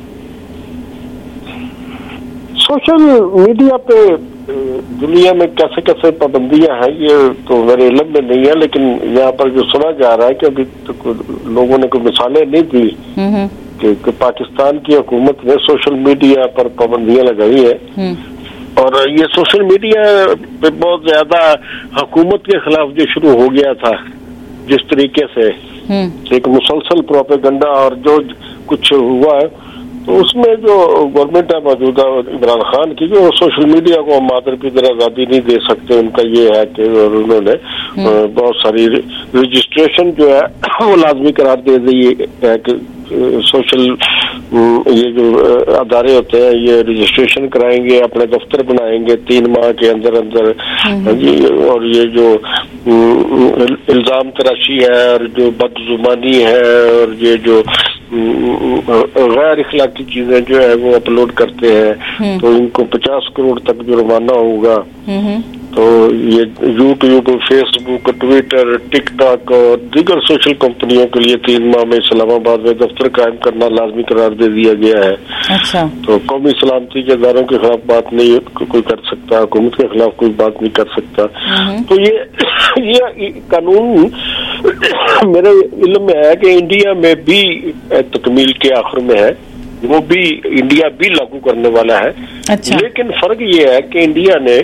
सोशल मीडिया पे दुनिया में कैसे कैसे पाबंदियां हैं ये तो मेरे इल्म में नहीं है, लेकिन यहाँ पर जो सुना जा रहा है कि अभी तो लोगों ने कोई मिसालें नहीं दी कि पाकिस्तान की हुकूमत ने सोशल मीडिया पर पाबंदियां लगाई है। और ये सोशल मीडिया पे बहुत ज्यादा हुकूमत के खिलाफ जो शुरू हो गया था, जिस तरीके से एक मुसलसल प्रोपेगेंडा और जो कुछ हुआ है, तो उसमें जो गवर्नमेंट है मौजूदा इमरान खान की, जो सोशल मीडिया को हम मात्र की तरह आज़ादी नहीं दे सकते, उनका ये है कि उन्होंने बहुत सारी रजिस्ट्रेशन जो है वो लाजमी करार दे दी है कि सोशल ये जो अदारे होते हैं ये रजिस्ट्रेशन कराएंगे, अपने दफ्तर बनाएंगे 3 माह के अंदर अंदर। और ये जो इल्जाम तराशी है और जो बदजुबानी है और ये जो गैर इखलाकी चीजें जो है वो अपलोड करते हैं, तो इनको 50 करोड़ तक जुर्माना होगा। तो ये यूट्यूब, फेसबुक, ट्विटर, टिकटॉक और दीगर सोशल कंपनियों के लिए 3 माह में इस्लामाबाद में दफ्तर कायम करना लाजमी करार दे दिया गया है। अच्छा। तो कौमी सलामती के इदारों के खिलाफ बात नहीं कोई कर सकता, हुकूमत के खिलाफ कोई बात नहीं कर सकता। तो ये कानून मेरे इल्म में है कि इंडिया में भी तकमील के आखिर में है, वो भी इंडिया भी लागू करने वाला है। अच्छा। लेकिन फर्क ये है कि इंडिया ने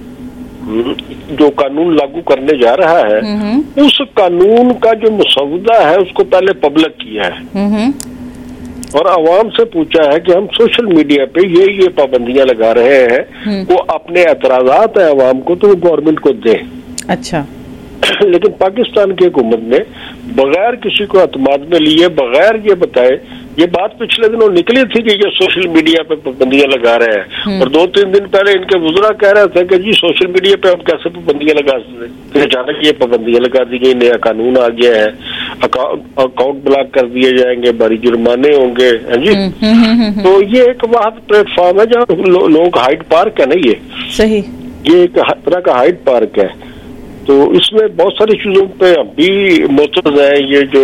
जो कानून लागू करने जा रहा है उस कानून का जो मसौदा है उसको पहले पब्लिक किया है और आवाम से पूछा है कि हम सोशल मीडिया पे ये पाबंदियां लगा रहे हैं, वो अपने एतराजात है आवाम को तो वो गवर्नमेंट को दें। अच्छा। लेकिन पाकिस्तान की हुकूमत ने बगैर किसी को अतमाद में लिए, बगैर ये बताए, ये बात पिछले दिनों निकली थी कि ये सोशल मीडिया पे पाबंदियां लगा रहे हैं, और 2-3 दिन पहले इनके वुज़रा कह रहे थे कि जी सोशल मीडिया पे हम कैसे पाबंदियां लगा सकते, फिर अचानक ये पाबंदियां लगा दी गई, नया कानून आ गया है, अकाउंट ब्लॉक कर दिए जाएंगे, भारी जुर्माने होंगे। है जी। तो ये एक वाहद प्लेटफॉर्म है जहाँ लोग हाइड पार्क है ना, ये सही, ये एक तरह का हाइड पार्क है। तो इसमें बहुत सारी चीजों पे अभी मोतज है। ये जो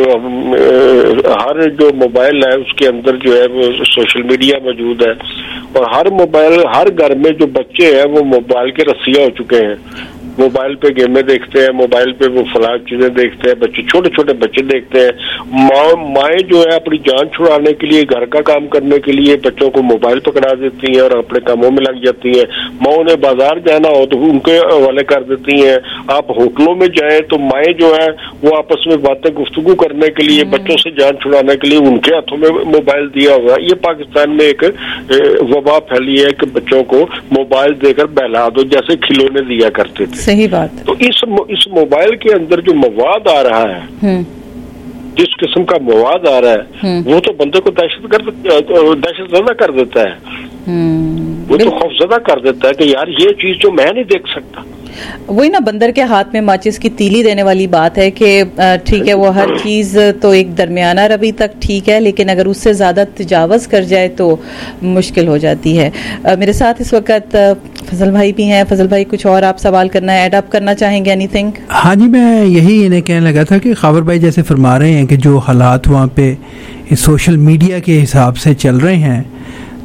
हर जो मोबाइल है उसके अंदर जो है वो सोशल मीडिया मौजूद है, और हर मोबाइल, हर घर में जो बच्चे हैं वो मोबाइल के रसिया हो चुके हैं, मोबाइल पे गेमें देखते हैं, मोबाइल पे वो फलां चीजें देखते हैं, बच्चे, छोटे छोटे बच्चे देखते हैं। माएँ जो है अपनी जान छुड़ाने के लिए, घर का काम करने के लिए बच्चों को मोबाइल पकड़ा देती हैं और अपने कामों में लग जाती हैं। माँ ने बाजार जाना हो तो उनके हवाले कर देती हैं। आप होटलों में जाएं तो माएँ जो है वो आपस में बातें गुफ्तगू करने के लिए, बच्चों से जान छुड़ाने के लिए उनके हाथों में मोबाइल दिया हुआ। ये पाकिस्तान में एक वबा फैली है कि बच्चों को मोबाइल देकर बहला दो जैसे खिलौने दिया करते थे। सही बात। तो इस मोबाइल के अंदर जो मवाद आ रहा है, जिस किस्म का मवाद आ रहा है, वो तो बंदे को दहशतज़दा कर देता है, वो तो खौफज़दा कर देता है कि यार ये चीज जो मैं नहीं देख सकता। वही ना, बंदर के हाथ में माचिस की तीली देने वाली बात है कि ठीक है वो हर चीज तो एक दरमियाना रवि तक ठीक है, लेकिन अगर उससे ज्यादा तजावज कर जाए तो मुश्किल हो जाती है। मेरे साथ इस वक्त फजल भाई भी हैं। फजल भाई, कुछ और आप सवाल करना है, ऐड अप करना चाहेंगे एनीथिंग? हाँ जी, मैं यही इन्हें कहने लगा था कि खबर भाई जैसे फरमा रहे हैं कि जो हालात वहाँ पे सोशल मीडिया के हिसाब से चल रहे हैं,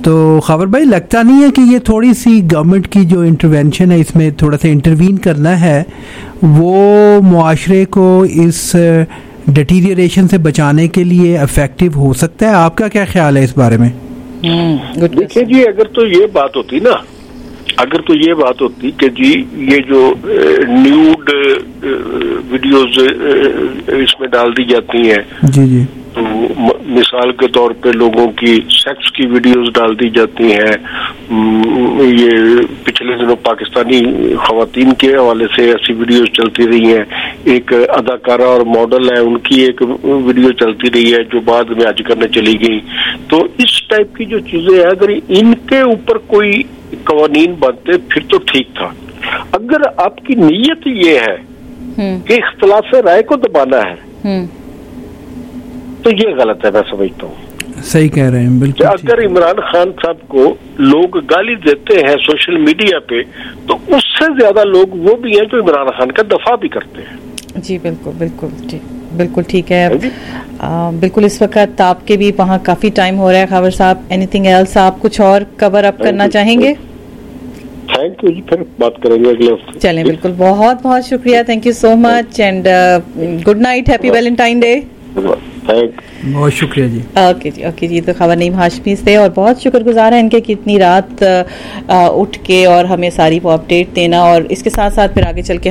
तो खबर भाई लगता नहीं है कि ये थोड़ी सी गवर्नमेंट की जो इंटरवेंशन है इसमें थोड़ा सा इंटरवीन करना है, वो मुआशरे को इस डिटीरियरेशन से बचाने के लिए इफेक्टिव हो सकता है? आपका क्या ख्याल है इस बारे में? देखिए जी, अगर तो ये बात होती ना, अगर तो ये बात होती कि जी ये जो न्यूड वीडियोस इसमें डाल दी जाती हैं, जी जी, तो मिसाल के तौर पे लोगों की सेक्स की वीडियोस डाल दी जाती हैं। ये पिछले दिनों पाकिस्तानी खवातीन के हवाले से ऐसी वीडियोस चलती रही हैं। एक अदाकारा और मॉडल है, उनकी एक वीडियो चलती रही है जो बाद में हज करने चली गई। तो इस टाइप की जो चीजें हैं, अगर इनके ऊपर कोई कवानीन बनते फिर तो ठीक था। अगर आपकी नीयत ये है कि इख्तिलाफ राय को दबाना है तो ये गलत है, मैं समझता हूँ। सही कह रहे हैं, बिल्कुल। अगर इमरान खान साहब को लोग गाली देते हैं सोशल मीडिया पे, तो उससे ज्यादा लोग वो भी हैं जो इमरान खान का दफा भी करते हैं। जी बिल्कुल बिल्कुल, जी बिल्कुल ठीक है। बिल्कुल, इस वक्त आपके भी वहाँ काफी टाइम हो रहा है खबर साहब। एनीथिंग एल्स आप कुछ और कवर अप करना चाहेंगे? थैंक यू जी, फिर बात करेंगे अगले हफ्ते। चलें, बिल्कुल, बहुत बहुत शुक्रिया, thank you so much and good night, happy Valentine day. बहुत शुक्रिया जी। ओके जी। तो खबर नईम हाशमी थे और बहुत शुक्रगुजार है इनके कि इतनी रात उठ के और हमें सारी वो अपडेट देना, और इसके साथ साथ फिर आगे चल के